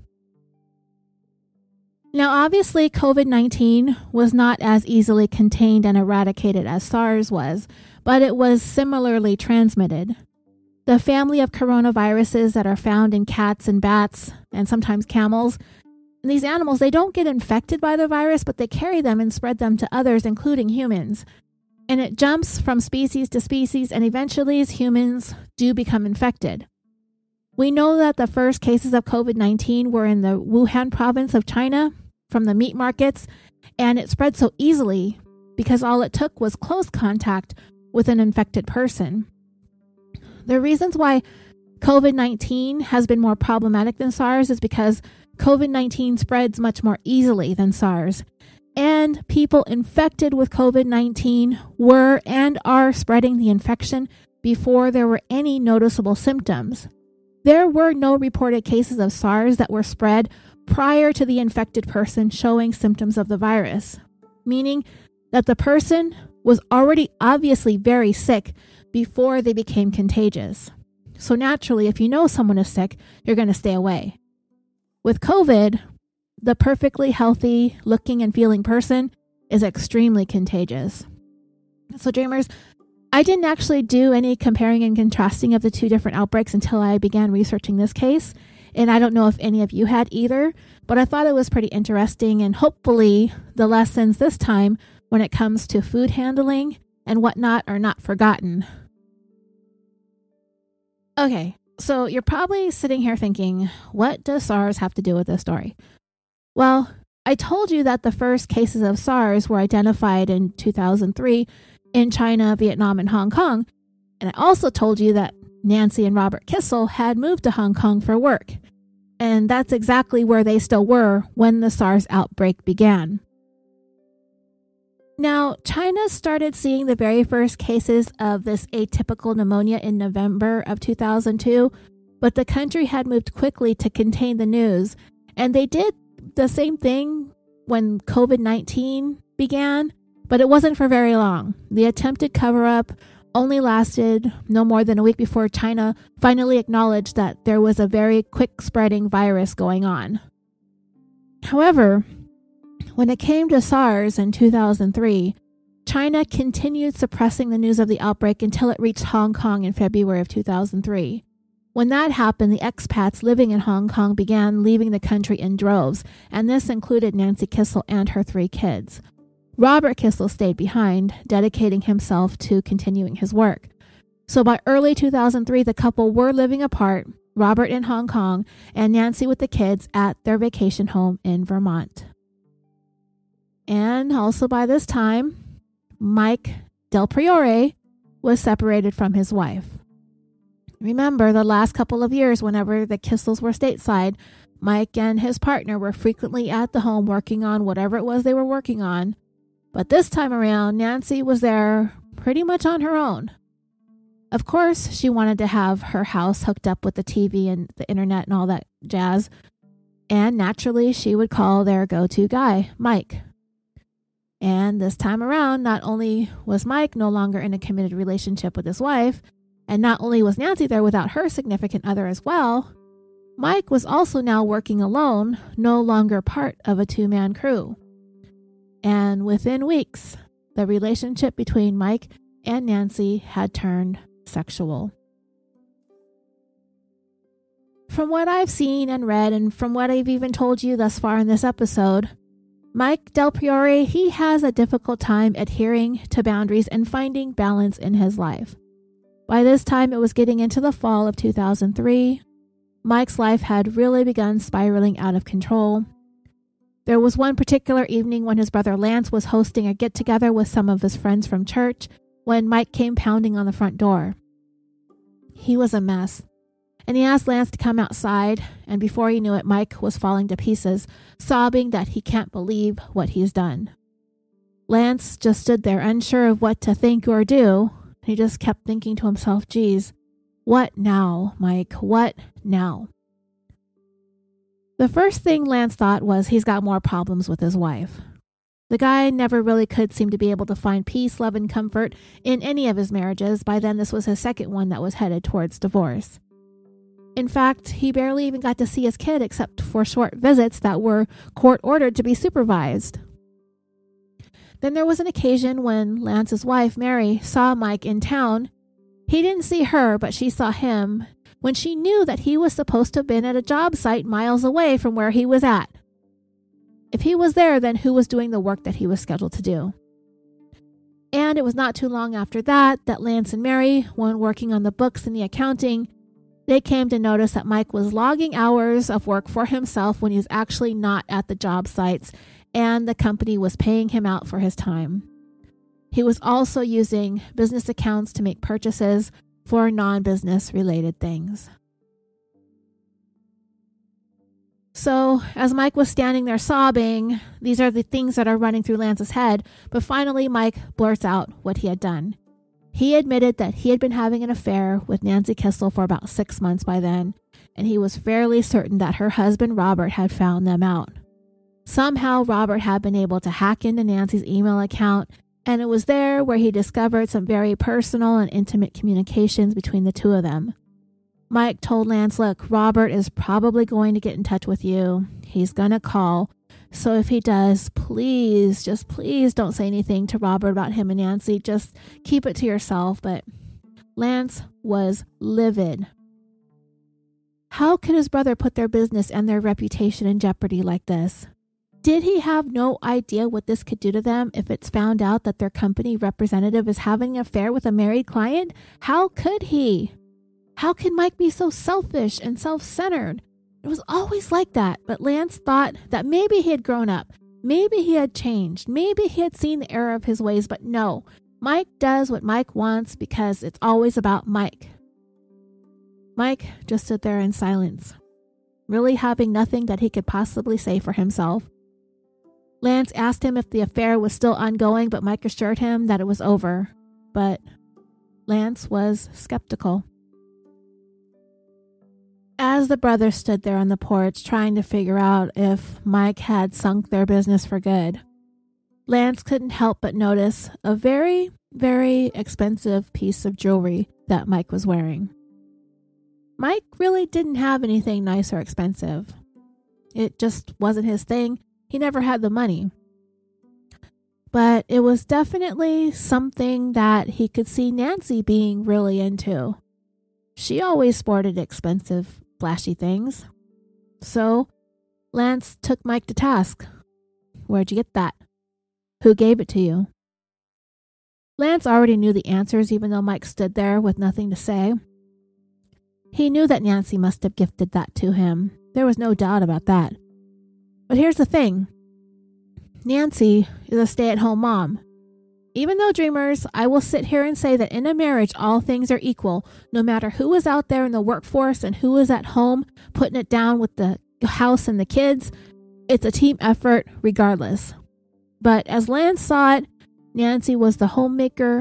Now, obviously, COVID nineteen was not as easily contained and eradicated as SARS was, but it was similarly transmitted. The family of coronaviruses that are found in cats and bats and sometimes camels, these animals, they don't get infected by the virus, but they carry them and spread them to others, including humans. And it jumps from species to species, and eventually humans do become infected. We know that the first cases of COVID nineteen were in the Wuhan province of China from the meat markets, and it spread so easily because all it took was close contact with an infected person. The reasons why COVID nineteen has been more problematic than SARS is because COVID nineteen spreads much more easily than SARS. And people infected with COVID nineteen were and are spreading the infection before there were any noticeable symptoms. There were no reported cases of SARS that were spread prior to the infected person showing symptoms of the virus, meaning that the person was already obviously very sick before they became contagious. So naturally, if you know someone is sick, you're going to stay away. With COVID, the perfectly healthy looking and feeling person is extremely contagious. So dreamers, I didn't actually do any comparing and contrasting of the two different outbreaks until I began researching this case. And I don't know if any of you had either, but I thought it was pretty interesting, and hopefully the lessons this time when it comes to food handling and whatnot are not forgotten. Okay, so you're probably sitting here thinking, what does SARS have to do with this story? Well, I told you that the first cases of SARS were identified in two thousand three in China, Vietnam, and Hong Kong. And I also told you that Nancy and Robert Kissel had moved to Hong Kong for work. And that's exactly where they still were when the SARS outbreak began. Now, China started seeing the very first cases of this atypical pneumonia in November of two thousand two, but the country had moved quickly to contain the news. And they did the same thing when COVID nineteen began, but it wasn't for very long. The attempted cover-up only lasted no more than a week before China finally acknowledged that there was a very quick spreading virus going on. However, when it came to SARS in two thousand three, China continued suppressing the news of the outbreak until it reached Hong Kong in February of two thousand three. When that happened, the expats living in Hong Kong began leaving the country in droves, and this included Nancy Kissel and her three kids. Robert Kissel stayed behind, dedicating himself to continuing his work. So by early two thousand three, the couple were living apart, Robert in Hong Kong and Nancy with the kids at their vacation home in Vermont. And also by this time, Mike Del Priore was separated from his wife. Remember, the last couple of years, whenever the Kissels were stateside, Mike and his partner were frequently at the home working on whatever it was they were working on. But this time around, Nancy was there pretty much on her own. Of course, she wanted to have her house hooked up with the T V and the internet and all that jazz. And naturally, she would call their go-to guy, Mike. And this time around, not only was Mike no longer in a committed relationship with his wife, and not only was Nancy there without her significant other as well, Mike was also now working alone, no longer part of a two-man crew. And within weeks, the relationship between Mike and Nancy had turned sexual. From what I've seen and read, and from what I've even told you thus far in this episode, Mike Del Priore, he has a difficult time adhering to boundaries and finding balance in his life. By this time, it was getting into the fall of two thousand three. Mike's life had really begun spiraling out of control. There was one particular evening when his brother Lance was hosting a get-together with some of his friends from church when Mike came pounding on the front door. He was a mess, and he asked Lance to come outside, and before he knew it, Mike was falling to pieces, sobbing that he can't believe what he's done. Lance just stood there unsure of what to think or do. He just kept thinking to himself, geez, what now, Mike? What now? The first thing Lance thought was he's got more problems with his wife. The guy never really could seem to be able to find peace, love, and comfort in any of his marriages. By then, this was his second one that was headed towards divorce. In fact, he barely even got to see his kid except for short visits that were court-ordered to be supervised. Then there was an occasion when Lance's wife, Mary, saw Mike in town. He didn't see her, but she saw him when she knew that he was supposed to have been at a job site miles away from where he was at. If he was there, then who was doing the work that he was scheduled to do? And it was not too long after that that Lance and Mary, when working on the books and the accounting, they came to notice that Mike was logging hours of work for himself when he was actually not at the job sites, and the company was paying him out for his time. He was also using business accounts to make purchases for non-business related things. So, as Mike was standing there sobbing, these are the things that are running through Lance's head, but finally Mike blurts out what he had done. He admitted that he had been having an affair with Nancy Kissel for about six months by then, and he was fairly certain that her husband Robert had found them out. Somehow Robert had been able to hack into Nancy's email account, and it was there where he discovered some very personal and intimate communications between the two of them. Mike told Lance, look, Robert is probably going to get in touch with you. He's going to call. So if he does, please, just please don't say anything to Robert about him and Nancy. Just keep it to yourself. But Lance was livid. How could his brother put their business and their reputation in jeopardy like this? Did he have no idea what this could do to them if it's found out that their company representative is having an affair with a married client? How could he? How could Mike be so selfish and self-centered? It was always like that, but Lance thought that maybe he had grown up. Maybe he had changed. Maybe he had seen the error of his ways, but no. Mike does what Mike wants because it's always about Mike. Mike just stood there in silence, really having nothing that he could possibly say for himself. Lance asked him if the affair was still ongoing, but Mike assured him that it was over. But Lance was skeptical. As the brothers stood there on the porch trying to figure out if Mike had sunk their business for good, Lance couldn't help but notice a very, very expensive piece of jewelry that Mike was wearing. Mike really didn't have anything nice or expensive. It just wasn't his thing. He never had the money. But it was definitely something that he could see Nancy being really into. She always sported expensive, flashy things. So Lance took Mike to task. Where'd you get that? Who gave it to you? Lance already knew the answers, even though Mike stood there with nothing to say. He knew that Nancy must have gifted that to him. There was no doubt about that. But here's the thing. Nancy is a stay-at-home mom. Even though, dreamers, I will sit here and say that in a marriage, all things are equal, no matter who is out there in the workforce and who is at home putting it down with the house and the kids, it's a team effort regardless. But as Lance saw it, Nancy was the homemaker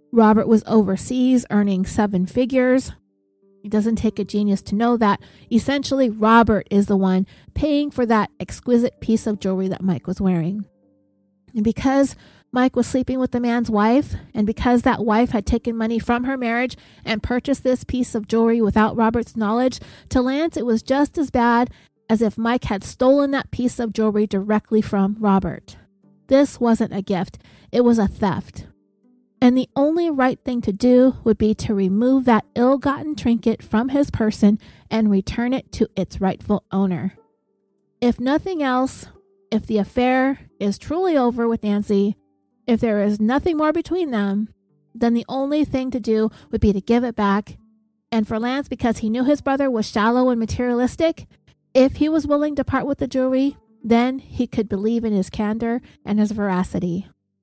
Robert was overseas earning seven figures. It doesn't take a genius to know that essentially Robert is the one paying for that exquisite piece of jewelry that Mike was wearing. And because Mike was sleeping with the man's wife, and because that wife had taken money from her marriage and purchased this piece of jewelry without Robert's knowledge, to Lance it was just as bad as if Mike had stolen that piece of jewelry directly from Robert. This wasn't a gift, it was a theft. And the only right thing to do would be to remove that ill-gotten trinket from his person and return it to its rightful owner. If nothing else, if the affair is truly over with Nancy, if there is nothing more between them, then the only thing to do would be to give it back. And for Lance, because he knew his brother was shallow and materialistic, if he was willing to part with the jewelry, then he could believe in his candor and his veracity.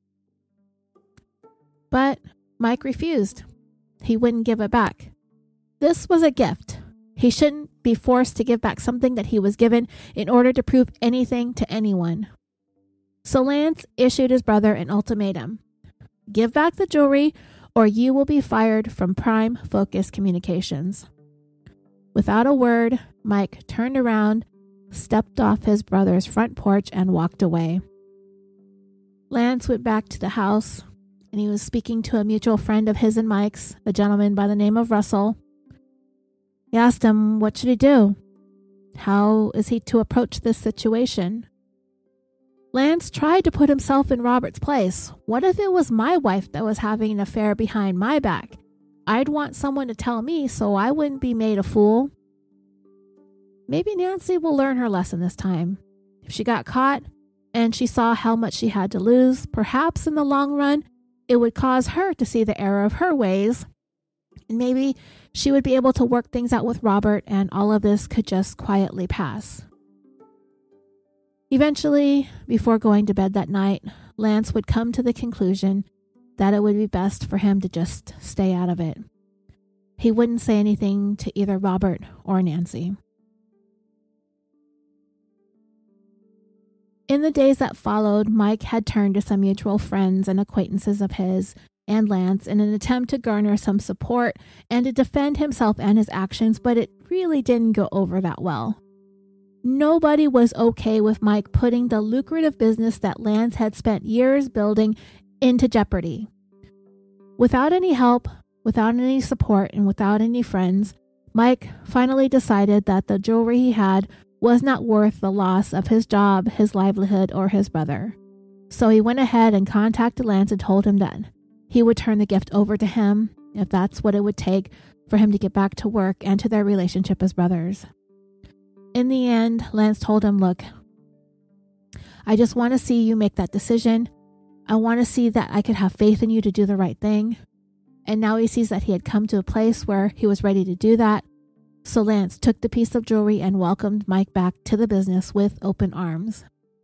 But Mike refused. He wouldn't give it back. This was a gift. He shouldn't be forced to give back something that he was given in order to prove anything to anyone. So Lance issued his brother an ultimatum. Give back the jewelry or you will be fired from Prime Focus Communications. Without a word, Mike turned around, stepped off his brother's front porch, and walked away. Lance went back to the house, and he was speaking to a mutual friend of his and Mike's, a gentleman by the name of Russell. He asked him, what should he do? How is he to approach this situation? Lance tried to put himself in Robert's place. What if it was my wife that was having an affair behind my back? I'd want someone to tell me so I wouldn't be made a fool. Maybe Nancy will learn her lesson this time. If she got caught and she saw how much she had to lose, perhaps in the long run, it would cause her to see the error of her ways. And maybe she would be able to work things out with Robert and all of this could just quietly pass. Eventually, before going to bed that night, Lance would come to the conclusion that it would be best for him to just stay out of it. He wouldn't say anything to either Robert or Nancy. In the days that followed, Mike had turned to some mutual friends and acquaintances of his and Lance in an attempt to garner some support and to defend himself and his actions, but it really didn't go over that well. Nobody was okay with Mike putting the lucrative business that Lance had spent years building into jeopardy. Without any help, without any support, and without any friends, Mike finally decided that the jewelry he had was not worth the loss of his job, his livelihood, or his brother. So he went ahead and contacted Lance and told him that he would turn the gift over to him if that's what it would take for him to get back to work and to their relationship as brothers. In the end, Lance told him, look, I just want to see you make that decision. I want to see that I could have faith in you to do the right thing. And now he sees that he had come to a place where he was ready to do that. So Lance took the piece of jewelry and welcomed Mike back to the business with open arms.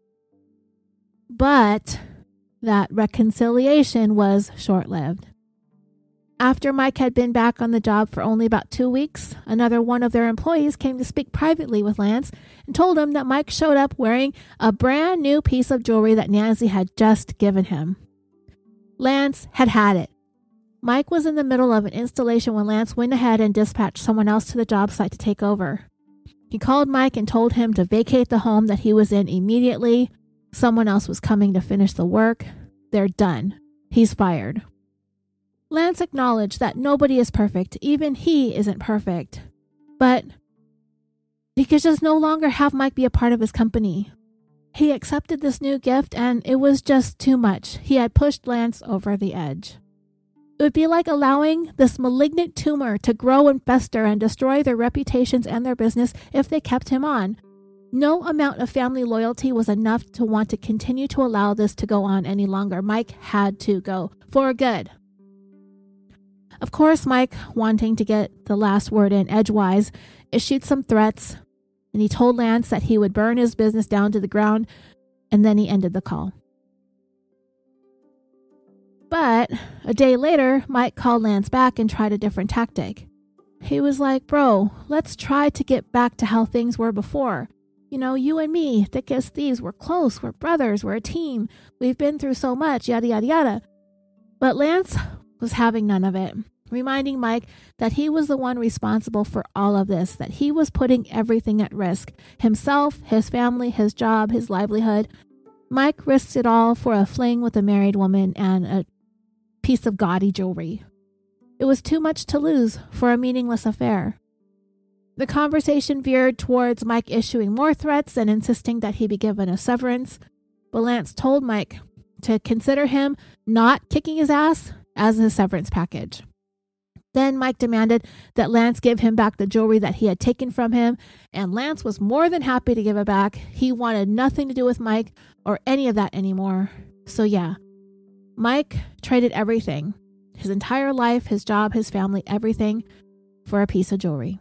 But that reconciliation was short-lived. After Mike had been back on the job for only about two weeks, another one of their employees came to speak privately with Lance and told him that Mike showed up wearing a brand new piece of jewelry that Nancy had just given him. Lance had had it. Mike was in the middle of an installation when Lance went ahead and dispatched someone else to the job site to take over. He called Mike and told him to vacate the home that he was in immediately. Someone else was coming to finish the work. They're done. He's fired. Lance acknowledged that nobody is perfect. Even he isn't perfect. But he could just no longer have Mike be a part of his company. He accepted this new gift and it was just too much. He had pushed Lance over the edge. It would be like allowing this malignant tumor to grow and fester and destroy their reputations and their business if they kept him on. No amount of family loyalty was enough to want to continue to allow this to go on any longer. Mike had to go for good. Of course, Mike, wanting to get the last word in edgewise, issued some threats, and he told Lance that he would burn his business down to the ground, and then he ended the call. But a day later, Mike called Lance back and tried a different tactic. He was like, bro, let's try to get back to how things were before. You know, you and me, thick as thieves, we're close, we're brothers, we're a team. We've been through so much, yada, yada, yada. But Lance was having none of it, reminding Mike that he was the one responsible for all of this, that he was putting everything at risk. Himself, his family, his job, his livelihood. Mike risked it all for a fling with a married woman and a piece of gaudy jewelry. It was too much to lose for a meaningless affair. The conversation veered towards Mike issuing more threats and insisting that he be given a severance, but Lance told Mike to consider him not kicking his ass as a severance package. Then Mike demanded that Lance give him back the jewelry that he had taken from him, and Lance was more than happy to give it back. He wanted nothing to do with Mike or any of that anymore. So yeah, Mike traded everything, his entire life, his job, his family, everything, for a piece of jewelry.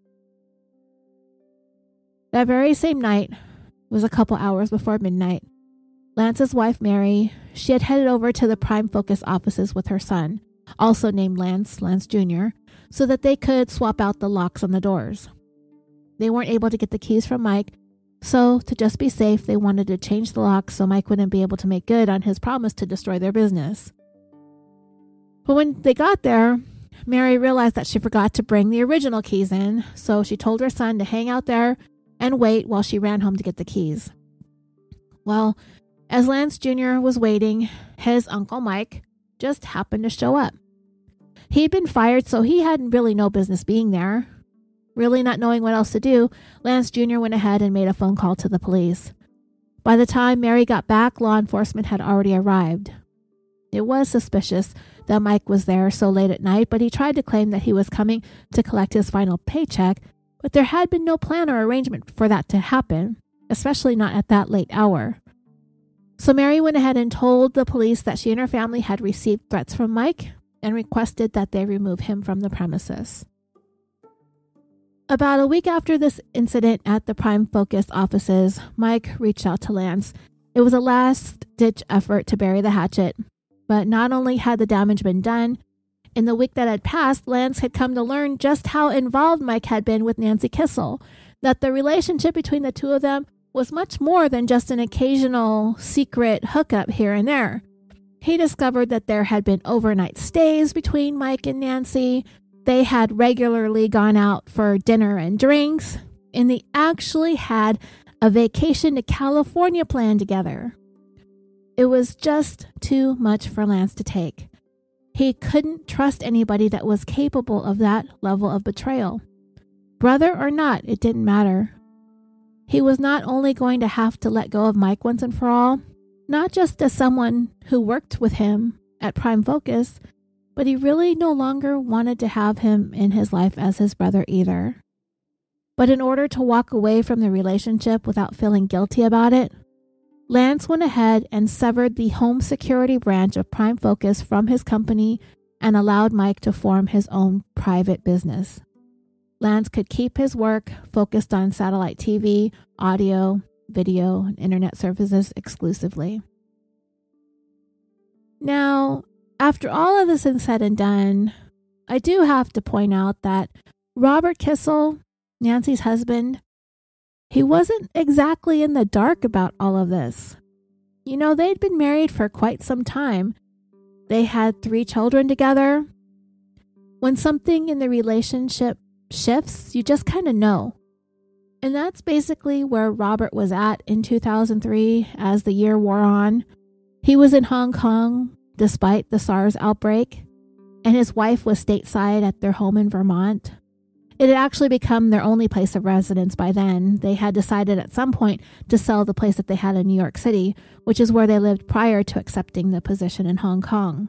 That very same night was a couple hours before midnight. Lance's wife, Mary, she had headed over to the Prime Focus offices with her son, also named Lance, Lance Junior, so that they could swap out the locks on the doors. They weren't able to get the keys from Mike, so to just be safe, they wanted to change the locks so Mike wouldn't be able to make good on his promise to destroy their business. But when they got there, Mary realized that she forgot to bring the original keys in, so she told her son to hang out there and wait while she ran home to get the keys. Well, as Lance Junior was waiting, his uncle Mike just happened to show up. He'd been fired, so he had really no business being there. Really not knowing what else to do, Lance Junior went ahead and made a phone call to the police. By the time Mary got back, law enforcement had already arrived. It was suspicious that Mike was there so late at night, but he tried to claim that he was coming to collect his final paycheck, but there had been no plan or arrangement for that to happen, especially not at that late hour. So Mary went ahead and told the police that she and her family had received threats from Mike and requested that they remove him from the premises. About a week after this incident at the Prime Focus offices, Mike reached out to Lance. It was a last-ditch effort to bury the hatchet, but not only had the damage been done, in the week that had passed, Lance had come to learn just how involved Mike had been with Nancy Kissel, that the relationship between the two of them was much more than just an occasional secret hookup here and there. He discovered that there had been overnight stays between Mike and Nancy. They had regularly gone out for dinner and drinks, and they actually had a vacation to California planned together. It was just too much for Lance to take. He couldn't trust anybody that was capable of that level of betrayal. Brother or not, it didn't matter. He was not only going to have to let go of Mike once and for all, not just as someone who worked with him at Prime Focus, but he really no longer wanted to have him in his life as his brother either. But in order to walk away from the relationship without feeling guilty about it, Lance went ahead and severed the home security branch of Prime Focus from his company and allowed Mike to form his own private business. Lance could keep his work focused on satellite T V, audio, video, and internet services exclusively. Now, after all of this is said and done, I do have to point out that Robert Kissel, Nancy's husband, he wasn't exactly in the dark about all of this. You know, they'd been married for quite some time. They had three children together. When something in the relationship shifts, you just kind of know. And that's basically where Robert was at in two thousand three as the year wore on. He was in Hong Kong despite the SARS outbreak, and his wife was stateside at their home in Vermont. It had actually become their only place of residence by then. They had decided at some point to sell the place that they had in New York City, which is where they lived prior to accepting the position in Hong Kong.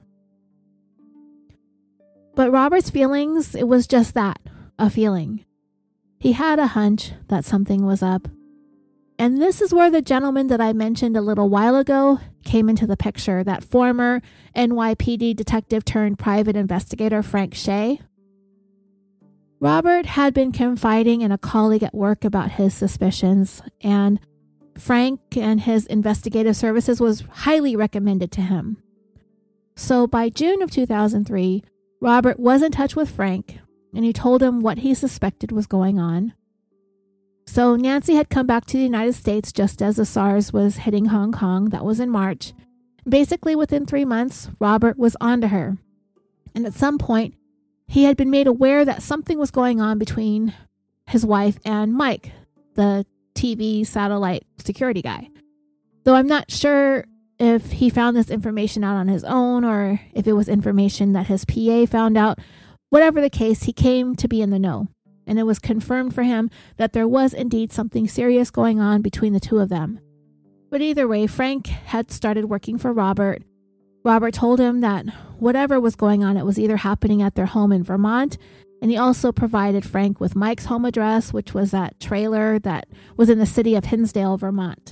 But Robert's feelings, it was just that, a feeling. He had a hunch that something was up. And this is where the gentleman that I mentioned a little while ago came into the picture, that former N Y P D detective turned private investigator Frank Shea. Robert had been confiding in a colleague at work about his suspicions, and Frank and his investigative services was highly recommended to him. So by June of two thousand three, Robert was in touch with Frank, and he told him what he suspected was going on. So Nancy had come back to the United States just as the SARS was hitting Hong Kong. That was in March. Basically, within three months, Robert was onto her. And at some point, he had been made aware that something was going on between his wife and Mike, the T V satellite security guy. Though I'm not sure if he found this information out on his own or if it was information that his P A found out. Whatever the case, he came to be in the know, and it was confirmed for him that there was indeed something serious going on between the two of them. But either way, Frank had started working for Robert. Robert told him that whatever was going on, it was either happening at their home in Vermont, and he also provided Frank with Mike's home address, which was that trailer that was in the city of Hinsdale, Vermont.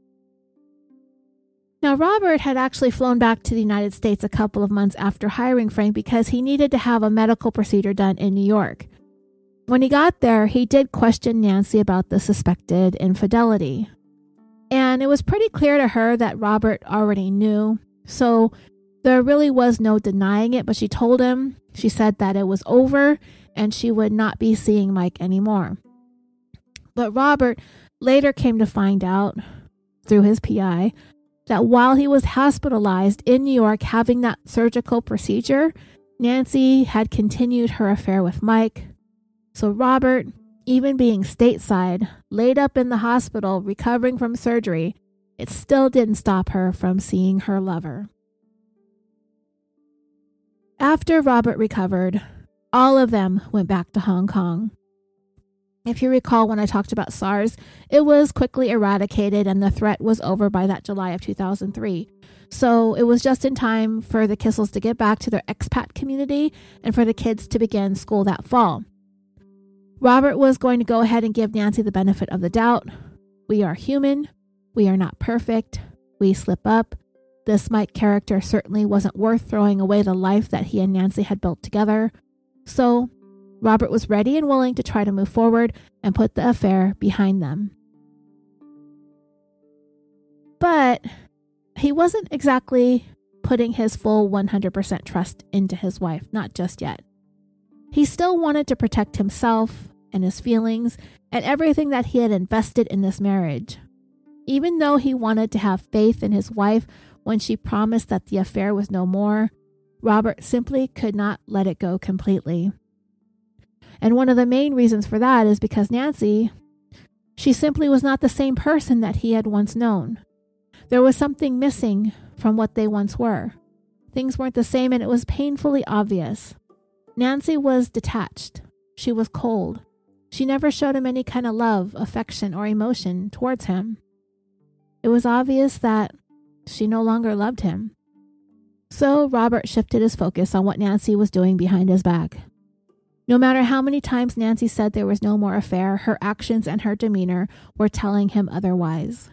Now, Robert had actually flown back to the United States a couple of months after hiring Frank because he needed to have a medical procedure done in New York. When he got there, he did question Nancy about the suspected infidelity. And it was pretty clear to her that Robert already knew, so there really was no denying it, but she told him, she said that it was over and she would not be seeing Mike anymore. But Robert later came to find out, through his P I, that while he was hospitalized in New York having that surgical procedure, Nancy had continued her affair with Mike. So Robert, even being stateside, laid up in the hospital recovering from surgery, it still didn't stop her from seeing her lover. After Robert recovered, all of them went back to Hong Kong. If you recall, when I talked about SARS, it was quickly eradicated and the threat was over by that July of two thousand three. So it was just in time for the Kissels to get back to their expat community and for the kids to begin school that fall. Robert was going to go ahead and give Nancy the benefit of the doubt. We are human. We are not perfect. We slip up. This Mike character certainly wasn't worth throwing away the life that he and Nancy had built together. So Robert was ready and willing to try to move forward and put the affair behind them. But he wasn't exactly putting his full one hundred percent trust into his wife, not just yet. He still wanted to protect himself and his feelings and everything that he had invested in this marriage. Even though he wanted to have faith in his wife when she promised that the affair was no more, Robert simply could not let it go completely. And one of the main reasons for that is because Nancy, she simply was not the same person that he had once known. There was something missing from what they once were. Things weren't the same, and it was painfully obvious. Nancy was detached. She was cold. She never showed him any kind of love, affection, or emotion towards him. It was obvious that she no longer loved him. So Robert shifted his focus on what Nancy was doing behind his back. No matter how many times Nancy said there was no more affair, her actions and her demeanor were telling him otherwise.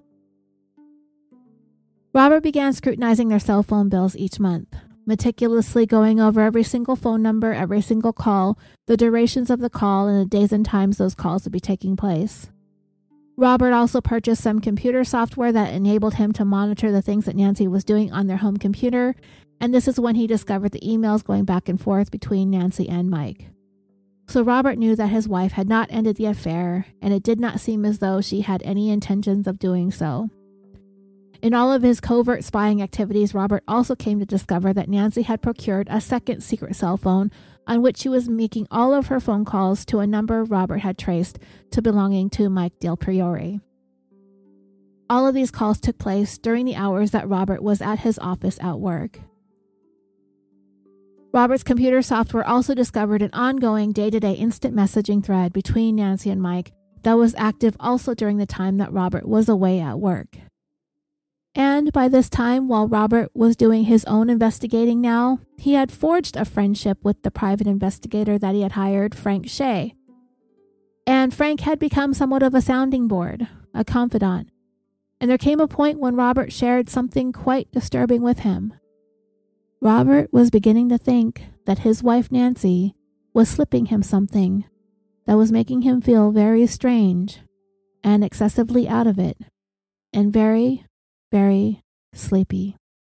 Robert began scrutinizing their cell phone bills each month, meticulously going over every single phone number, every single call, the durations of the call, and the days and times those calls would be taking place. Robert also purchased some computer software that enabled him to monitor the things that Nancy was doing on their home computer, and this is when he discovered the emails going back and forth between Nancy and Mike. So Robert knew that his wife had not ended the affair, and it did not seem as though she had any intentions of doing so. In all of his covert spying activities, Robert also came to discover that Nancy had procured a second secret cell phone on which she was making all of her phone calls to a number Robert had traced to belonging to Mike Del Priore. All of these calls took place during the hours that Robert was at his office at work. Robert's computer software also discovered an ongoing day-to-day instant messaging thread between Nancy and Mike that was active also during the time that Robert was away at work. And by this time, while Robert was doing his own investigating now, he had forged a friendship with the private investigator that he had hired, Frank Shea. And Frank had become somewhat of a sounding board, a confidant. And there came a point when Robert shared something quite disturbing with him. Robert was beginning to think that his wife Nancy was slipping him something that was making him feel very strange and excessively out of it and very, very sleepy.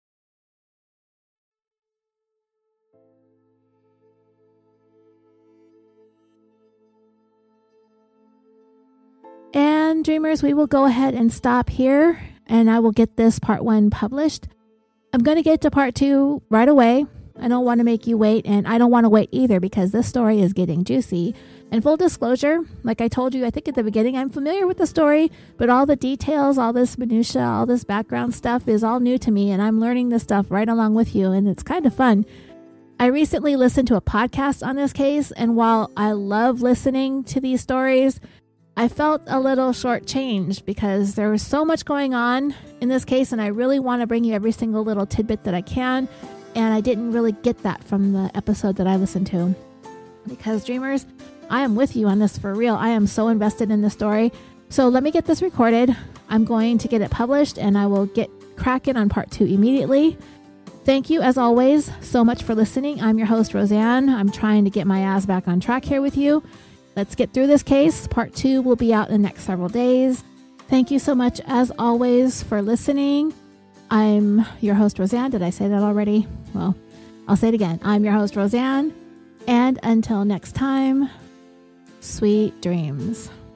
And dreamers, we will go ahead and stop here, and I will get this part one published. I'm going to get to part two right away. I don't want to make you wait, and I don't want to wait either because this story is getting juicy. And full disclosure, like I told you, I think at the beginning, I'm familiar with the story, but all the details, all this minutia, all this background stuff is all new to me, and I'm learning this stuff right along with you, and it's kind of fun. I recently listened to a podcast on this case, and while I love listening to these stories, I felt a little shortchanged because there was so much going on in this case, and I really want to bring you every single little tidbit that I can, and I didn't really get that from the episode that I listened to. Because dreamers, I am with you on this for real. I am so invested in this story. So let me get this recorded. I'm going to get it published, and I will get cracking on part two immediately. Thank you, as always, so much for listening. I'm your host, Roseanne. I'm trying to get my ass back on track here with you. Let's get through this case. Part two will be out in the next several days. Thank you so much, as always, for listening. I'm your host, Roseanne. Did I say that already? Well, I'll say it again. I'm your host, Roseanne. And until next time, sweet dreams.